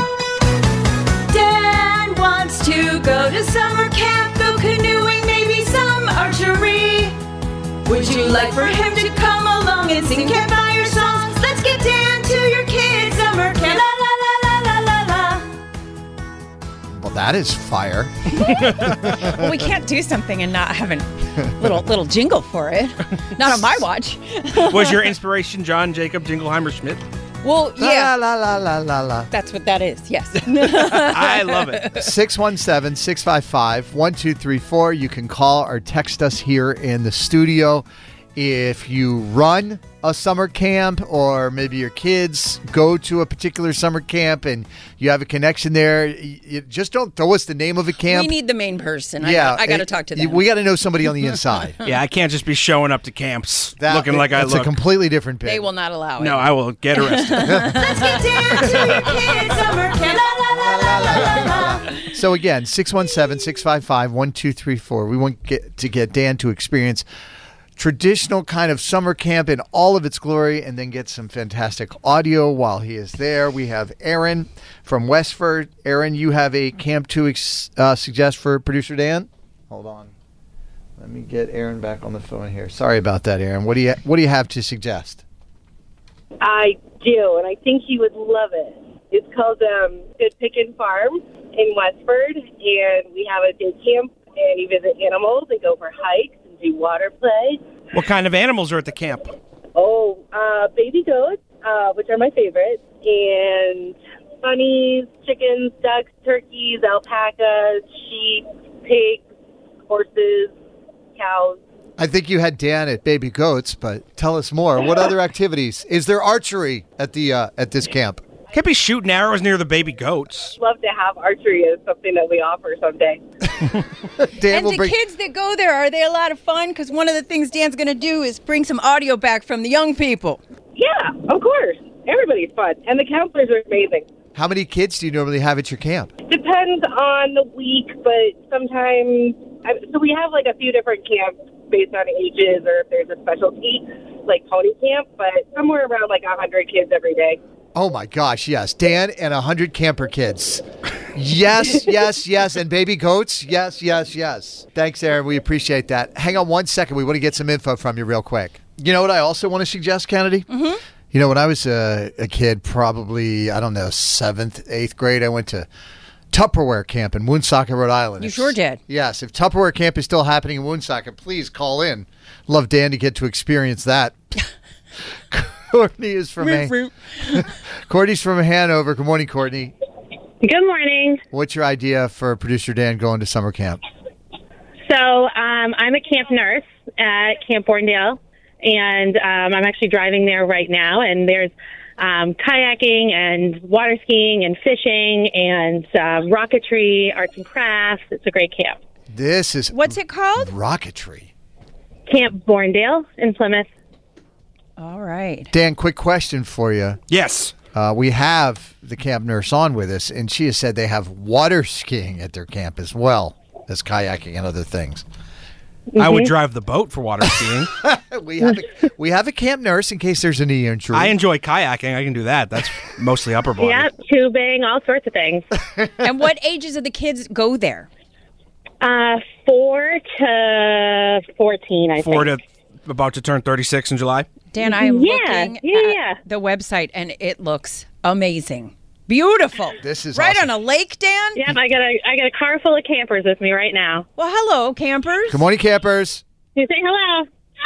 Dan wants to go to summer camp, go canoeing, maybe some archery. Would you like for him to come along and sing campfire songs? Let's get Dan to your kids' summer camp. La la la la la la la. Well, that is fire. Well, we can't do something and not have a little little jingle for it. Not on my watch. Was your inspiration John Jacob Jingleheimer Schmidt? Well, yeah. La la la la la la. That's what that is. Yes. I love it. six one seven, six five five, one two three four. You can call or text us here in the studio. If you run a summer camp or maybe your kids go to a particular summer camp and you have a connection there, you, you just don't throw us the name of a camp. We need the main person. yeah, I, I got to it- talk to you- them. We got to know somebody on the inside. Yeah, I can't just be showing up to camps That- looking like I It's look. a completely different bit. They will not allow it. No, I will get arrested. Let's get Dan to your kids' summer camp. La la la la la la la. So again, six one seven, six five five, one two three four. We want get, to get Dan to experience traditional kind of summer camp in all of its glory, and then get some fantastic audio while he is there. We have Aaron from Westford. Aaron, you have a camp to ex- uh, suggest for producer Dan? Hold on. Let me get Aaron back on the phone here. Sorry about that, Aaron. What do you What do you have to suggest? I do, and I think he would love it. It's called um, Good Pickin' Farm in Westford, and we have a day camp, and you visit animals and go for hikes and do water play. What kind of animals are at the camp? Oh, uh, baby goats, uh, which are my favorite, and bunnies, chickens, ducks, turkeys, alpacas, sheep, pigs, horses, cows. I think you had Dan at Baby Goats, but tell us more. What other activities? Is there archery at the uh, at this camp? Can't be shooting arrows near the baby goats. Love to have archery as something that we offer someday. Dan and will the bring- kids that go there, are they a lot of fun? Because one of the things Dan's going to do is bring some audio back from the young people. Yeah, of course. Everybody's fun. And the counselors are amazing. How many kids do you normally have at your camp? Depends on the week, but sometimes... I, so we have like a few different camps based on ages or if there's a specialty, like pony camp, but somewhere around like one hundred kids every day. Oh, my gosh, yes. Dan and one hundred camper kids. Yes, yes, yes. And baby goats? Yes, yes, yes. Thanks, Aaron. We appreciate that. Hang on one second. We want to get some info from you real quick. You know what I also want to suggest, Kennedy? Mm-hmm. You know, when I was a, a kid, probably, I don't know, seventh, eighth grade, I went to Tupperware Camp in Woonsocket, Rhode Island. You If- sure did. Yes. If Tupperware Camp is still happening in Woonsocket, please call in. Love Dan to get to experience that. Courtney is from Han- Courtney's from Hanover. Good morning, Courtney. Good morning. What's your idea for producer Dan going to summer camp? So um, I'm a camp nurse at Camp Borndale, and um, I'm actually driving there right now, and there's um, kayaking and water skiing and fishing and uh, rocketry, arts and crafts. It's a great camp. This is What's it called? rocketry. Camp Borndale in Plymouth. All right. Dan, quick question for you. Yes. Uh, we have the camp nurse on with us, and she has said they have water skiing at their camp as well as kayaking and other things. I would drive the boat for water skiing. we have a, we have a camp nurse in case there's a knee injury. I enjoy kayaking. I can do that. That's mostly upper body. Yeah, tubing, all sorts of things. And what ages of the kids go there? Uh, four to fourteen, I Four think. to about to turn thirty-six in July. Dan, I am Yeah, looking yeah, at yeah. the website, and it looks amazing. Beautiful. This is right awesome. on a lake, Dan? Yep, I got a I got a car full of campers with me right now. Well, hello, campers. Good morning, campers. You say hello.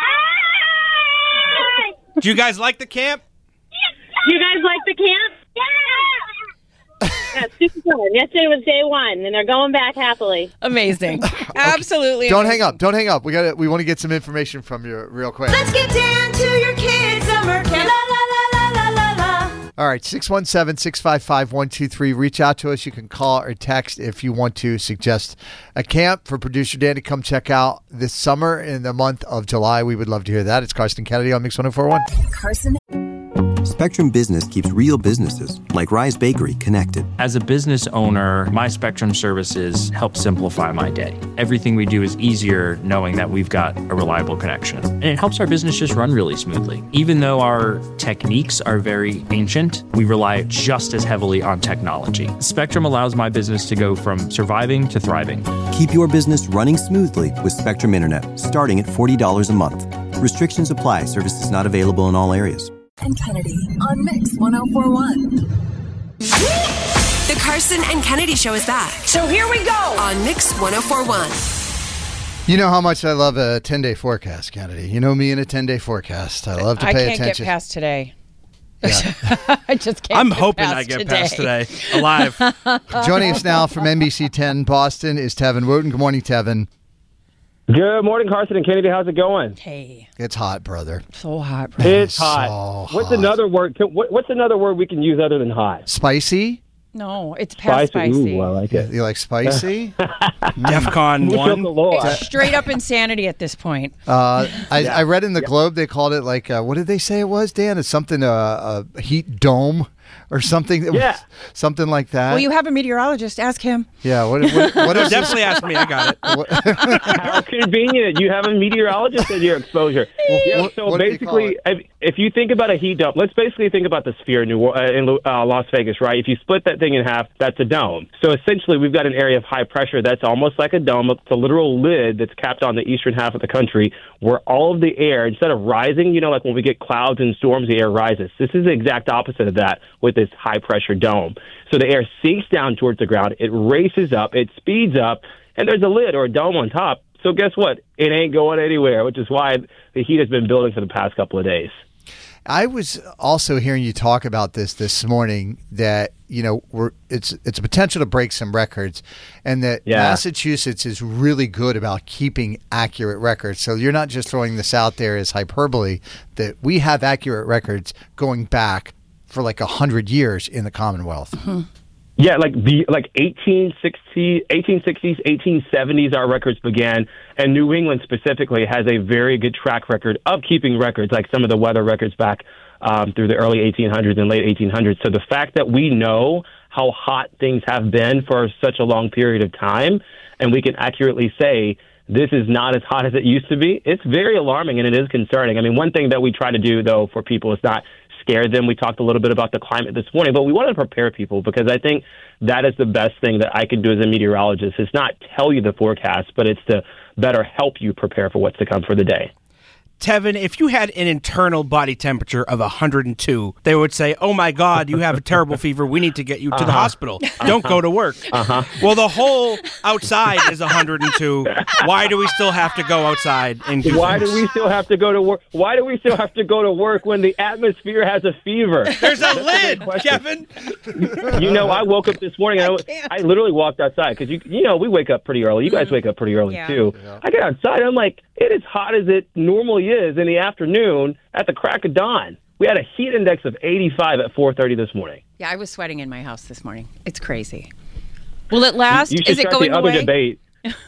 Do you guys like the camp? You guys like the camp? Yeah. Yeah, super fun. Yesterday was day one, and they're going back happily. Amazing. Absolutely. Don't amazing. hang up. Don't hang up. We got to we want to get some information from you real quick. Let's get down to your kids' summer camp. La la la la la la la. All right, six one seven, six five five, one two three. Reach out to us. You can call or text if you want to suggest a camp for producer Dan to come check out this summer in the month of July. We would love to hear that. It's Carson Kennedy on Mix one oh four point one. Carson. Spectrum Business keeps real businesses like Rise Bakery connected. As a business owner, my Spectrum services help simplify my day. Everything we do is easier knowing that we've got a reliable connection. And it helps our business just run really smoothly. Even though our techniques are very ancient, we rely just as heavily on technology. Spectrum allows my business to go from surviving to thriving. Keep your business running smoothly with Spectrum Internet, starting at forty dollars a month. Restrictions apply. Services not available in all areas. And Kennedy on Mix one oh four point one. The Carson and Kennedy Show is back. So here we go. On Mix one oh four point one. You know how much I love a ten-day forecast, Kennedy. You know me and a ten-day forecast. I love to I pay can't attention. get past today. Yeah. I just can't. I'm get hoping past I get today. past today alive. Joining us now from N B C ten Boston is Tevin Wooten. Good morning, Tevin. Good morning, Carson and Kennedy. How's it going? Hey. It's hot, brother. So hot, brother. It's hot. So what's hot. another word? can- what- What's another word we can use other than hot? Spicy? No, it's past spicy. Ooh, I like it. You like spicy? DEFCON one. It's straight up insanity at this point. Uh, I, Yeah. I read in the Globe they called it like, uh, what did they say it was, Dan? It's something, uh, a heat dome. or something. Yeah. Something like that. Well, you have a meteorologist. Ask him. Yeah. What, what, what is Definitely ask me. I got it. How convenient. You have a meteorologist at your exposure. Yeah, What- so what do they basically, if, if you think about a heat dome, let's basically think about the sphere in, New, uh, in uh, Las Vegas, right? If you split that thing in half, that's a dome. So essentially, we've got an area of high pressure that's almost like a dome. It's a literal lid that's capped on the eastern half of the country where all of the air, instead of rising, you know, like when we get clouds and storms, the air rises. This is the exact opposite of that with this high pressure dome. So the air sinks down towards the ground, it races up, it speeds up, and there's a lid or a dome on top. So guess what? It ain't going anywhere, which is why the heat has been building for the past couple of days. I was also hearing you talk about this this morning, that you know we're it's it's a potential to break some records, and that Yeah. Massachusetts is really good about keeping accurate records. So you're not just throwing this out there as hyperbole, that we have accurate records going back for like a hundred years in the Commonwealth. Yeah, like the like eighteen sixty, eighteen sixties, eighteen seventies, our records began, and New England specifically has a very good track record of keeping records, like some of the weather records back um, through the early eighteen hundreds and late eighteen hundreds. So the fact that we know how hot things have been for such a long period of time, and we can accurately say this is not as hot as it used to be, it's very alarming and it is concerning. I mean, one thing that we try to do, though, for people is not scare them. We talked a little bit about the climate this morning, but we want to prepare people, because I think that is the best thing that I can do as a meteorologist. Is not tell you the forecast, but it's to better help you prepare for what's to come for the day. Tevin, if you had an internal body temperature of one hundred two, they would say, oh my God, you have a terrible fever. We need to get you to Uh-huh. the hospital. Don't go to work. Uh-huh. Well, the whole outside is one hundred two. Why do we still have to go outside? And do Why do things? we still have to go to work? Why do we still have to go to work when the atmosphere has a fever? There's a That's lid, good question. Kevin. You know, I woke up this morning. And I, I literally walked outside because you, you know, we wake up pretty early. You guys wake up pretty early Yeah. too. I get outside. I'm like, it is hot as it normally is in the afternoon at the crack of dawn. We had a heat index of eighty-five at four thirty this morning. Yeah, I was sweating in my house this morning. It's crazy. Will it last? You should Is it start going the other away? debate.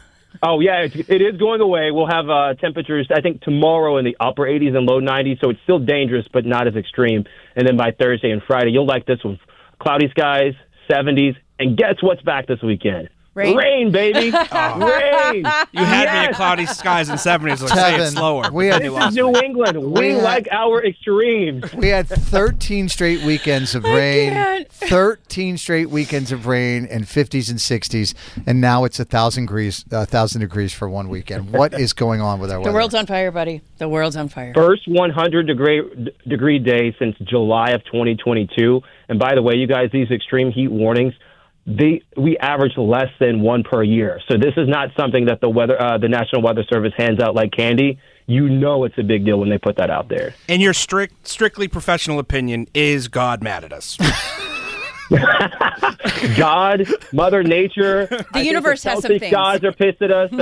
Oh yeah, it, it is going away. We'll have uh, temperatures, I think, tomorrow in the upper eighties and low nineties. So it's still dangerous, but not as extreme. And then by Thursday and Friday, you'll like this one: cloudy skies, seventies, and guess what's back this weekend? Rain. Rain, baby. Oh. Rain. You had me Yes. at cloudy skies and seventies. Like, say it Tevin, slower. we had- You This lost is me. New England. We, We had- like our extremes. We had thirteen straight weekends of rain, can't. thirteen straight weekends of rain and fifties and sixties, and now it's a thousand degrees, a thousand degrees for one weekend. What is going on with our The weather? world's on fire, buddy. The world's on fire. First one hundred degree degree day since July of twenty twenty-two. And by the way, you guys, these extreme heat warnings, they we average less than one per year. So this is not something that the weather, uh, the National Weather Service hands out like candy. You know it's a big deal when they put that out there. In your strict, strictly professional opinion, is God mad at us? God, Mother Nature. The universe has some things. Gods are pissed at us.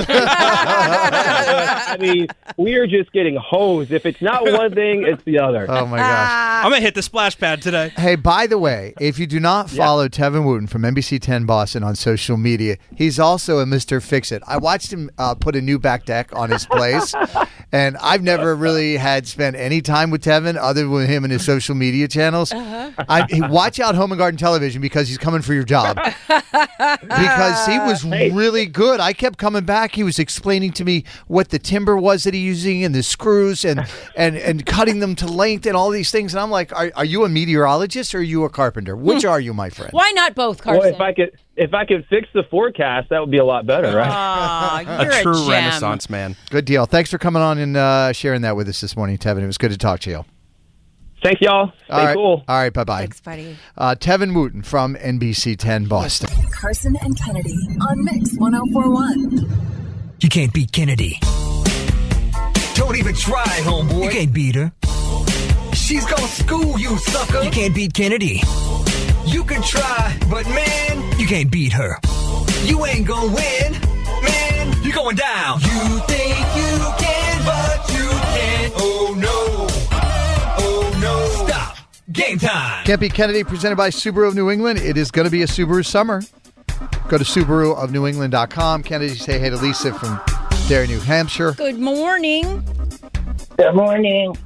I mean, we are just getting hosed. If it's not one thing, it's the other. Oh my gosh. I'm going to hit the splash pad today. Hey, by the way, if you do not follow Tevin Wooten from N B C ten Boston on social media, he's also a Mister Fix-It. I watched him uh, put a new back deck on his place, and I've never really had spent any time with Tevin other than him and his social media channels. Uh-huh. I, he- watch out Home and Garden Television because he's coming for your job. Because he was really good. I kept coming back. He was explaining to me what the timber was that he's using and the screws and, and, and cutting them to length and all these things. And I'm like, are, are you a meteorologist or are you a carpenter? Which are you, my friend? Why not both, Carson? Well, if I could, if I could fix the forecast, that would be a lot better, right? Aw, you're A true gem. Renaissance man. Good deal. Thanks for coming on and uh, sharing that with us this morning, Tevin. It was good to talk to you. Thanks, y'all. Stay All right. cool. All right. Bye-bye. Thanks, buddy. Uh, Tevin Wooten from N B C ten Boston. Carson and Kennedy on Mix one oh four one. You can't beat Kennedy. Don't even try, homeboy. You can't beat her. She's gonna school you, sucker. You can't beat Kennedy. You can try, but man, you can't beat her. You ain't gonna win, man. You're going down. You think you can, but you can't. Oh no. Oh no. Stop. Game time. Can't Beat Kennedy, presented by Subaru of New England. It is going to be a Subaru summer. Go to Subaru of New England dot com. Kennedy, say hey to Lisa from Derry, New Hampshire. Good morning. Good morning.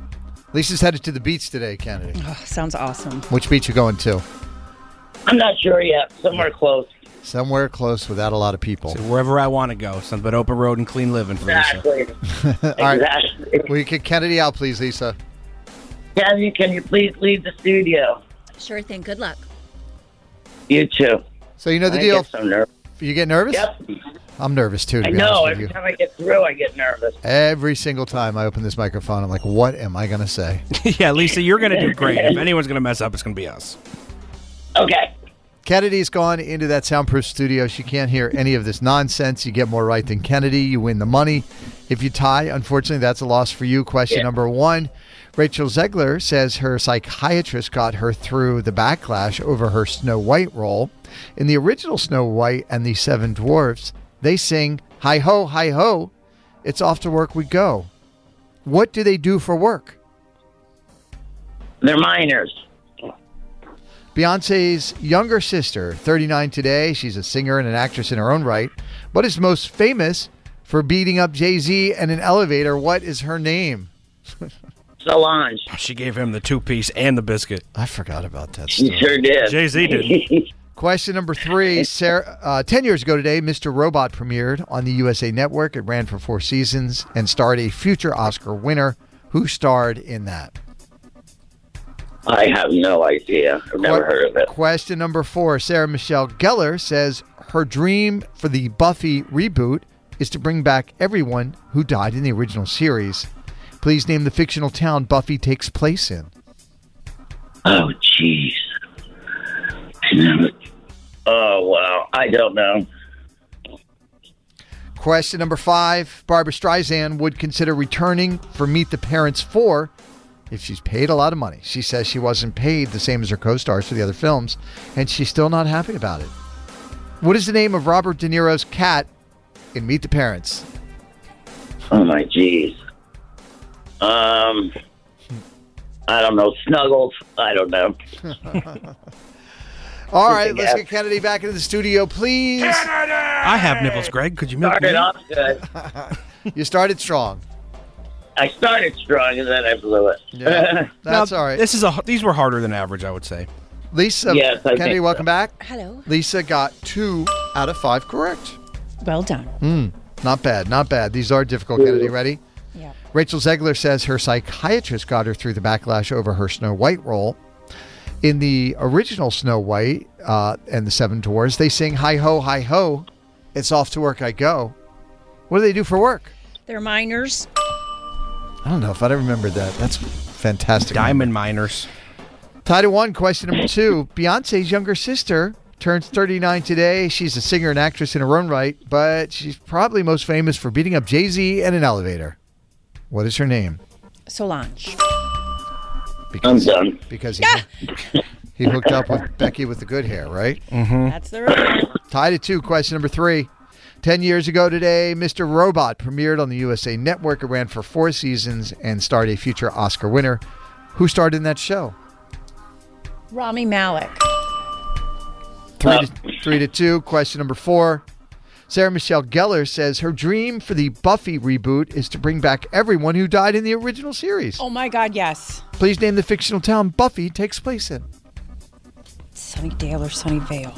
Lisa's headed to the beach today, Kennedy. Oh, sounds awesome. Which beach you going to? I'm not sure yet. Somewhere close. Somewhere close without a lot of people. So wherever I want to go. Something but open road and clean living for Exactly. All right. Exactly. Will you kick Kennedy out, please, Lisa? Kennedy, can you please leave the studio? Sure thing. Good luck. You too. So you know the I deal. get so nervous. You get nervous? Yep. I'm nervous too, to I be know. honest with Every you. time I get through, I get nervous. Every single time I open this microphone, I'm like, what am I going to say? Yeah, Lisa, you're going to do great. If anyone's going to mess up, it's going to be us. Okay. Kennedy's gone into that soundproof studio. She can't hear any of this nonsense. You get more right than Kennedy. You win the money. If you tie, unfortunately, that's a loss for you. Question Yeah. number one. Rachel Zegler says her psychiatrist got her through the backlash over her Snow White role. In the original Snow White and the Seven Dwarfs, they sing, hi-ho, hi-ho, it's off to work we go. What do they do for work? They're minors. Beyonce's younger sister, thirty-nine today. She's a singer and an actress in her own right, but is most famous for beating up Jay-Z in an elevator. What is her name? Solange. She gave him the two-piece and the biscuit. I forgot about that She story. sure did. Jay-Z did. Question number three. Sarah, uh, ten years ago today, Mister Robot premiered on the U S A Network. It ran for four seasons and starred a future Oscar winner. Who starred in that? I have no idea. I've never heard of it. Question number four. Sarah Michelle Gellar says her dream for the Buffy reboot is to bring back everyone who died in the original series. Please name the fictional town Buffy takes place in. Oh, jeez. I never- Oh, wow. I don't know. Question number five. Barbara Streisand would consider returning for Meet the Parents four if she's paid a lot of money. She says she wasn't paid the same as her co-stars for the other films, and she's still not happy about it. What is the name of Robert De Niro's cat in Meet the Parents? Oh, my jeez. Um, I don't know. Snuggles. I don't know. All right, let's get Kennedy back into the studio, please. I have nipples, Greg. Could you milk Started me? off good. You started strong. I started strong and then I blew it. Yeah, that's Now, all right. This is a these were harder than average, I would say. Lisa, Yes, I Kennedy, think welcome so. back. Hello. Lisa got two out of five correct. Well done. Hmm, not bad, not bad. These are difficult, Kennedy. Ready? Yeah. Rachel Zegler says her psychiatrist got her through the backlash over her Snow White role. In the original Snow White uh, and the Seven Dwarfs, they sing hi-ho, hi-ho, it's off to work I go. What do they do for work? They're minors. I don't know if I remember that. That's fantastic. Diamond miners. Tied at one. Question number two. Beyonce's younger sister turns thirty-nine today. She's a singer and actress in her own right, but she's probably most famous for beating up Jay-Z in an elevator. What is her name? Solange. Because, I'm done. Because he, he hooked up with Becky with the good hair, right? Mm-hmm. That's the right. Tied at two. Question number three. Ten years ago today, Mister Robot premiered on the U S A Network. It ran for four seasons and starred a future Oscar winner. Who starred in that show? Rami Malek. Three, to, three to two. Question number four. Sarah Michelle Gellar says her dream for the Buffy reboot is to bring back everyone who died in the original series. Oh my God, yes. Please name the fictional town Buffy takes place in. Sunnydale or Sunnyvale?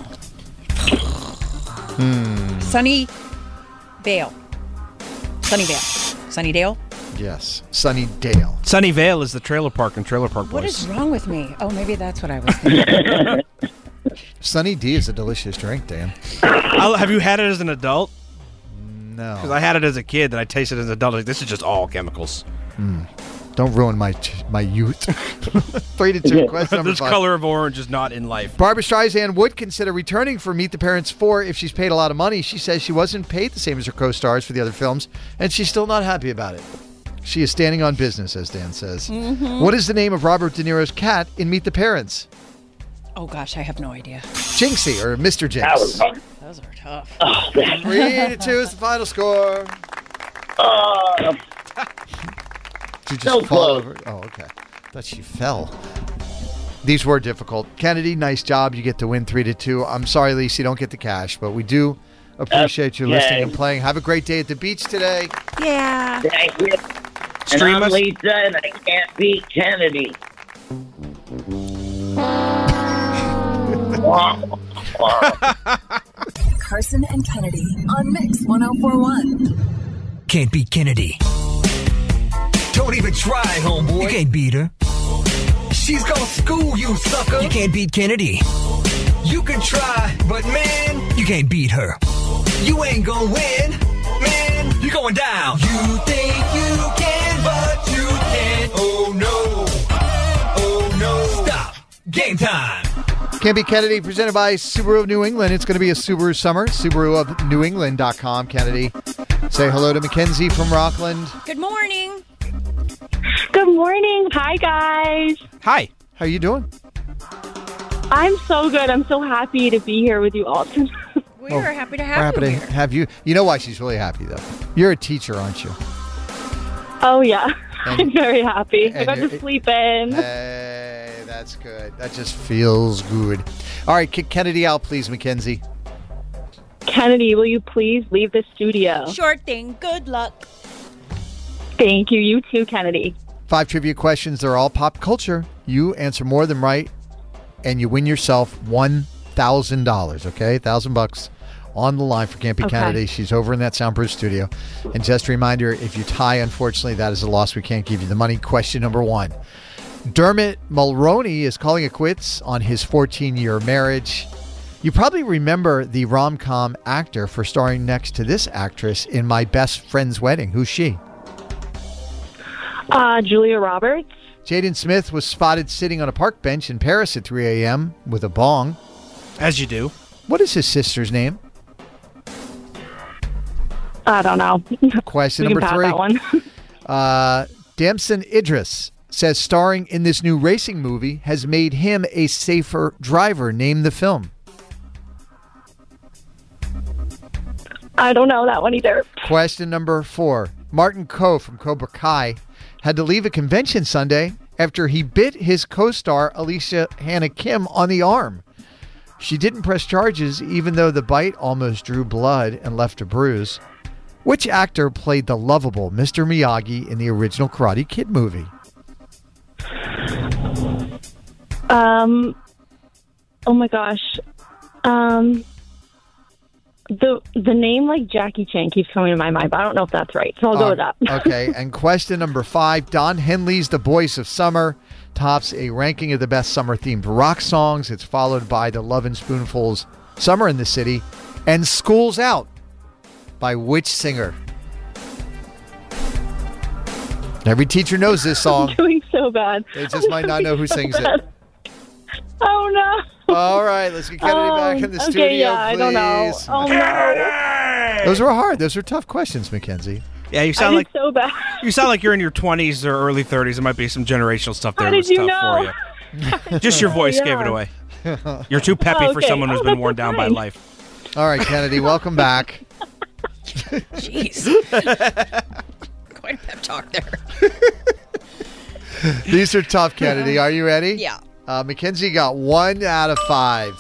Hmm. Sunny Vale. Sunnyvale. Sunnydale? Yes. Sunnydale. Sunnyvale is the trailer park in Trailer Park Boys. What is wrong with me? Oh, maybe that's what I was thinking. Sunny D is a delicious drink, Dan. I'll, have you had it as an adult? No. Because I had it as a kid, and I tasted it as an adult. Like, this is just all chemicals. Mm. Don't ruin my my youth. Three to two. Question number This five. color of orange is not in life. Barbara Streisand would consider returning for Meet the Parents four if she's paid a lot of money. She says she wasn't paid the same as her co-stars for the other films, and she's still not happy about it. She is standing on business, as Dan says. Mhm. What is the name of Robert De Niro's cat in Meet the Parents? Oh gosh, I have no idea. Jinxie, or Mister Jinx. That was hard. Those are tough. Oh, man. Three to two is the final score. Oh, Did you So just fall close. over? Oh, okay. Thought she fell. These were difficult. Kennedy, nice job. You get to win three to two. I'm sorry, Lisa, you don't get the cash, but we do appreciate you Okay. listening and playing. Have a great day at the beach today. Yeah. thank you. Stream and I'm us. Lisa, and I can't beat Kennedy. Carson and Kennedy on Mix one oh four one. Can't beat Kennedy. Don't even try, homeboy. You can't beat her. She's gonna school you, sucker. You can't beat Kennedy. You can try, but man, you can't beat her. You ain't gonna win, man. You're going down. You think you can, but you can't. Oh no. Oh no. Stop. Game time. Can't Beat Kennedy, presented by Subaru of New England. It's going to be a Subaru summer. Subaru of New England dot com, Kennedy. Say hello to Mackenzie from Rockland. Good morning. Good morning. Hi, guys. Hi. How you doing? I'm so good. I'm so happy to be here with you all tonight. We are happy to have We're happy you to here. have you. You know why she's really happy, though? You're a teacher, aren't you? Oh, yeah. And- I'm very happy. I and got you're- to sleep in. Hey, that's good. That just feels good. All right, kick Kennedy out, please, Mackenzie. Kennedy, will you please leave the studio? Short thing. Good luck. Thank you. You too, Kennedy. Five trivia questions. They're all pop culture. You answer more than right, and you win yourself one thousand dollars, okay? one thousand bucks on the line for Can't Beat Okay. Kennedy. She's over in that soundproof studio. And just a reminder, if you tie, unfortunately, that is a loss. We can't give you the money. Question number one. Dermot Mulroney is calling it quits on his fourteen-year marriage. You probably remember the rom-com actor for starring next to this actress in My Best Friend's Wedding. Who's she? Uh, Julia Roberts. Jaden Smith was spotted sitting on a park bench in Paris at three a.m. with a bong. As you do. What is his sister's name? I don't know. Question We can number pass three. that one. uh, Damson Idris says starring in this new racing movie has made him a safer driver. Name the film. I don't know that one either. Question number four. Martin Coe from Cobra Kai had to leave a convention Sunday after he bit his co-star Alicia Hannah Kim on the arm. She didn't press charges even though the bite almost drew blood and left a bruise. Which actor played the lovable Mister Miyagi in the original Karate Kid movie? Um. Oh my gosh. Um. The the name like Jackie Chan keeps coming to my mind, but I don't know if that's right, so I'll go Uh, with that. Okay, and question number five. Don Henley's The Voice of Summer tops a ranking of the best summer-themed rock songs. It's followed by the Lovin' Spoonful's Summer in the City and School's Out by which singer? Every teacher knows this song. I'm doing so bad. They just might not know who So sings bad. it. Oh no. All right, let's get Kennedy Um, back in the okay, studio, yeah, I don't know. please. Oh no. Those were hard. Those were tough questions, Mackenzie. Yeah, you I sound did like so bad. you sound like you're in your twenties or early thirties. There might be some generational stuff there How that did was you tough know? for you. Just your voice gave it Yeah. away. You're too peppy for Okay. someone who's Oh, been that's worn down by fine. life. All right, Kennedy, welcome back. Jeez. Quite a pep talk there. These are tough, Kennedy. Are you ready? Yeah. Uh, Mackenzie got one out of five.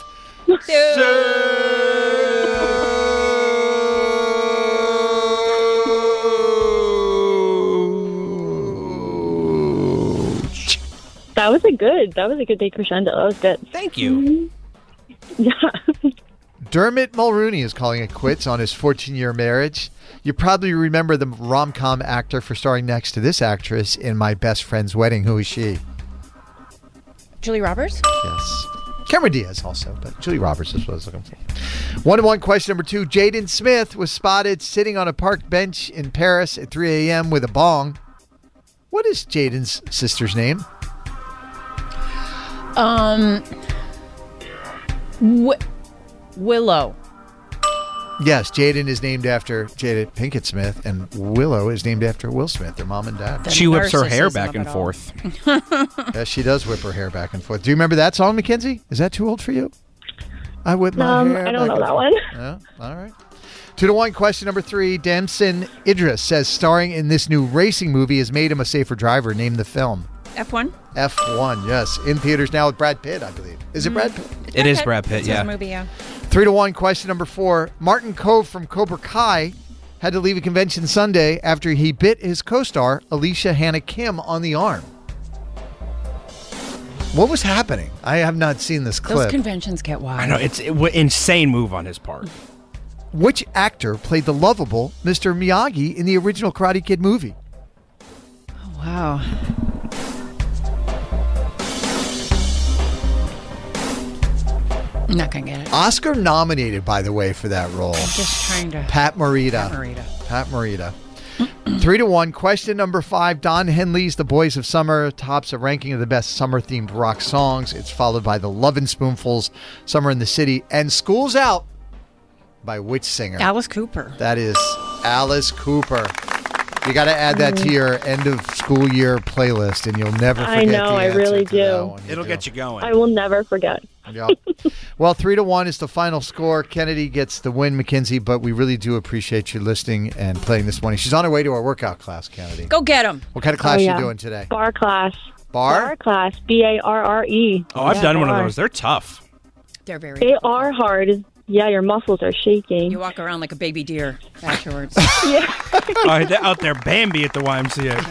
That was a good. That was a good day crescendo. That was good. Thank you. Yeah. Dermot Mulroney is calling it quits on his fourteen-year marriage. You probably remember the rom-com actor for starring next to this actress in My Best Friend's Wedding. Who is she? Julie Roberts? Yes. Cameron Diaz also, but Julie Roberts is what I was looking for. One to one. Question number two. Jaden Smith was spotted sitting on a park bench in Paris at three a.m. with a bong. What is Jaden's sister's name? Um, Wi- Willow. Yes, Jaden is named after Jada Pinkett Smith, and Willow is named after Will Smith, their mom and dad. She whips her hair back and forth. Yes, she does whip her hair back and forth. Do you remember that song, Mackenzie? Is that too old for you? I whip my Um, hair I don't back know and that forth. one. Yeah, all right. Two to one. Question number three. Damson Idris says starring in this new racing movie has made him a safer driver. Name the film. F one? F one, yes. In theaters now with Brad Pitt, I believe. Is it Brad Pitt? It is Brad Pitt, It's yeah. his movie, yeah. Three to one. Question number four. Martin Coe from Cobra Kai had to leave a convention Sunday after he bit his co-star, Alicia Hannah Kim, on the arm. What was happening? I have not seen this clip. Those conventions get wild. I know. It's an insane move on his part. Which actor played the lovable Mister Miyagi in the original Karate Kid movie? Oh, wow. I'm not going to get it. Oscar nominated, by the way, for that role. I'm just trying to... Pat Morita. Pat Morita. Pat Morita. Three to one. Question number five. Don Henley's The Boys of Summer tops a ranking of the best summer-themed rock songs. It's followed by The Lovin' Spoonfuls, Summer in the City, and School's Out by which singer? Alice Cooper. That is Alice Cooper. You got to add that to your end of school year playlist, and you'll never forget I know, the I answer really to that do. one. It'll get you going. I will never forget. Yep. Well, three to one is the final score. Kennedy gets the win, Mackenzie, but we really do appreciate you listening and playing this morning. She's on her way to our workout class, Kennedy. Go get him. What kind of class Oh, are yeah. you doing today? Bar class. Bar? Bar class. B A R R E. Oh, I've Yeah, done one of bar. those. They're tough. They're very They are hard. Yeah, your muscles are shaking. You walk around like a baby deer afterwards. Oh, they're out there Bambi at the Y M C A.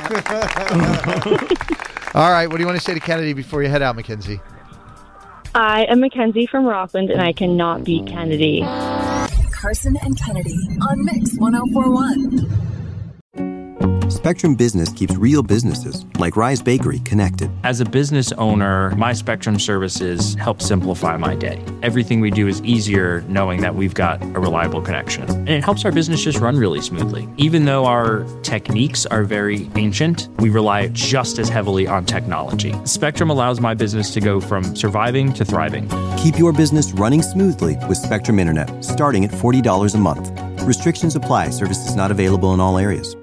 All right. What do you want to say to Kennedy before you head out, Mackenzie? I am Mackenzie from Rockland, and I cannot beat Kennedy. Carson and Kennedy on Mix one oh four one. Spectrum Business keeps real businesses, like Rise Bakery, connected. As a business owner, my Spectrum services help simplify my day. Everything we do is easier knowing that we've got a reliable connection. And it helps our business just run really smoothly. Even though our techniques are very ancient, we rely just as heavily on technology. Spectrum allows my business to go from surviving to thriving. Keep your business running smoothly with Spectrum Internet, starting at forty dollars a month. Restrictions apply. Services not available in all areas.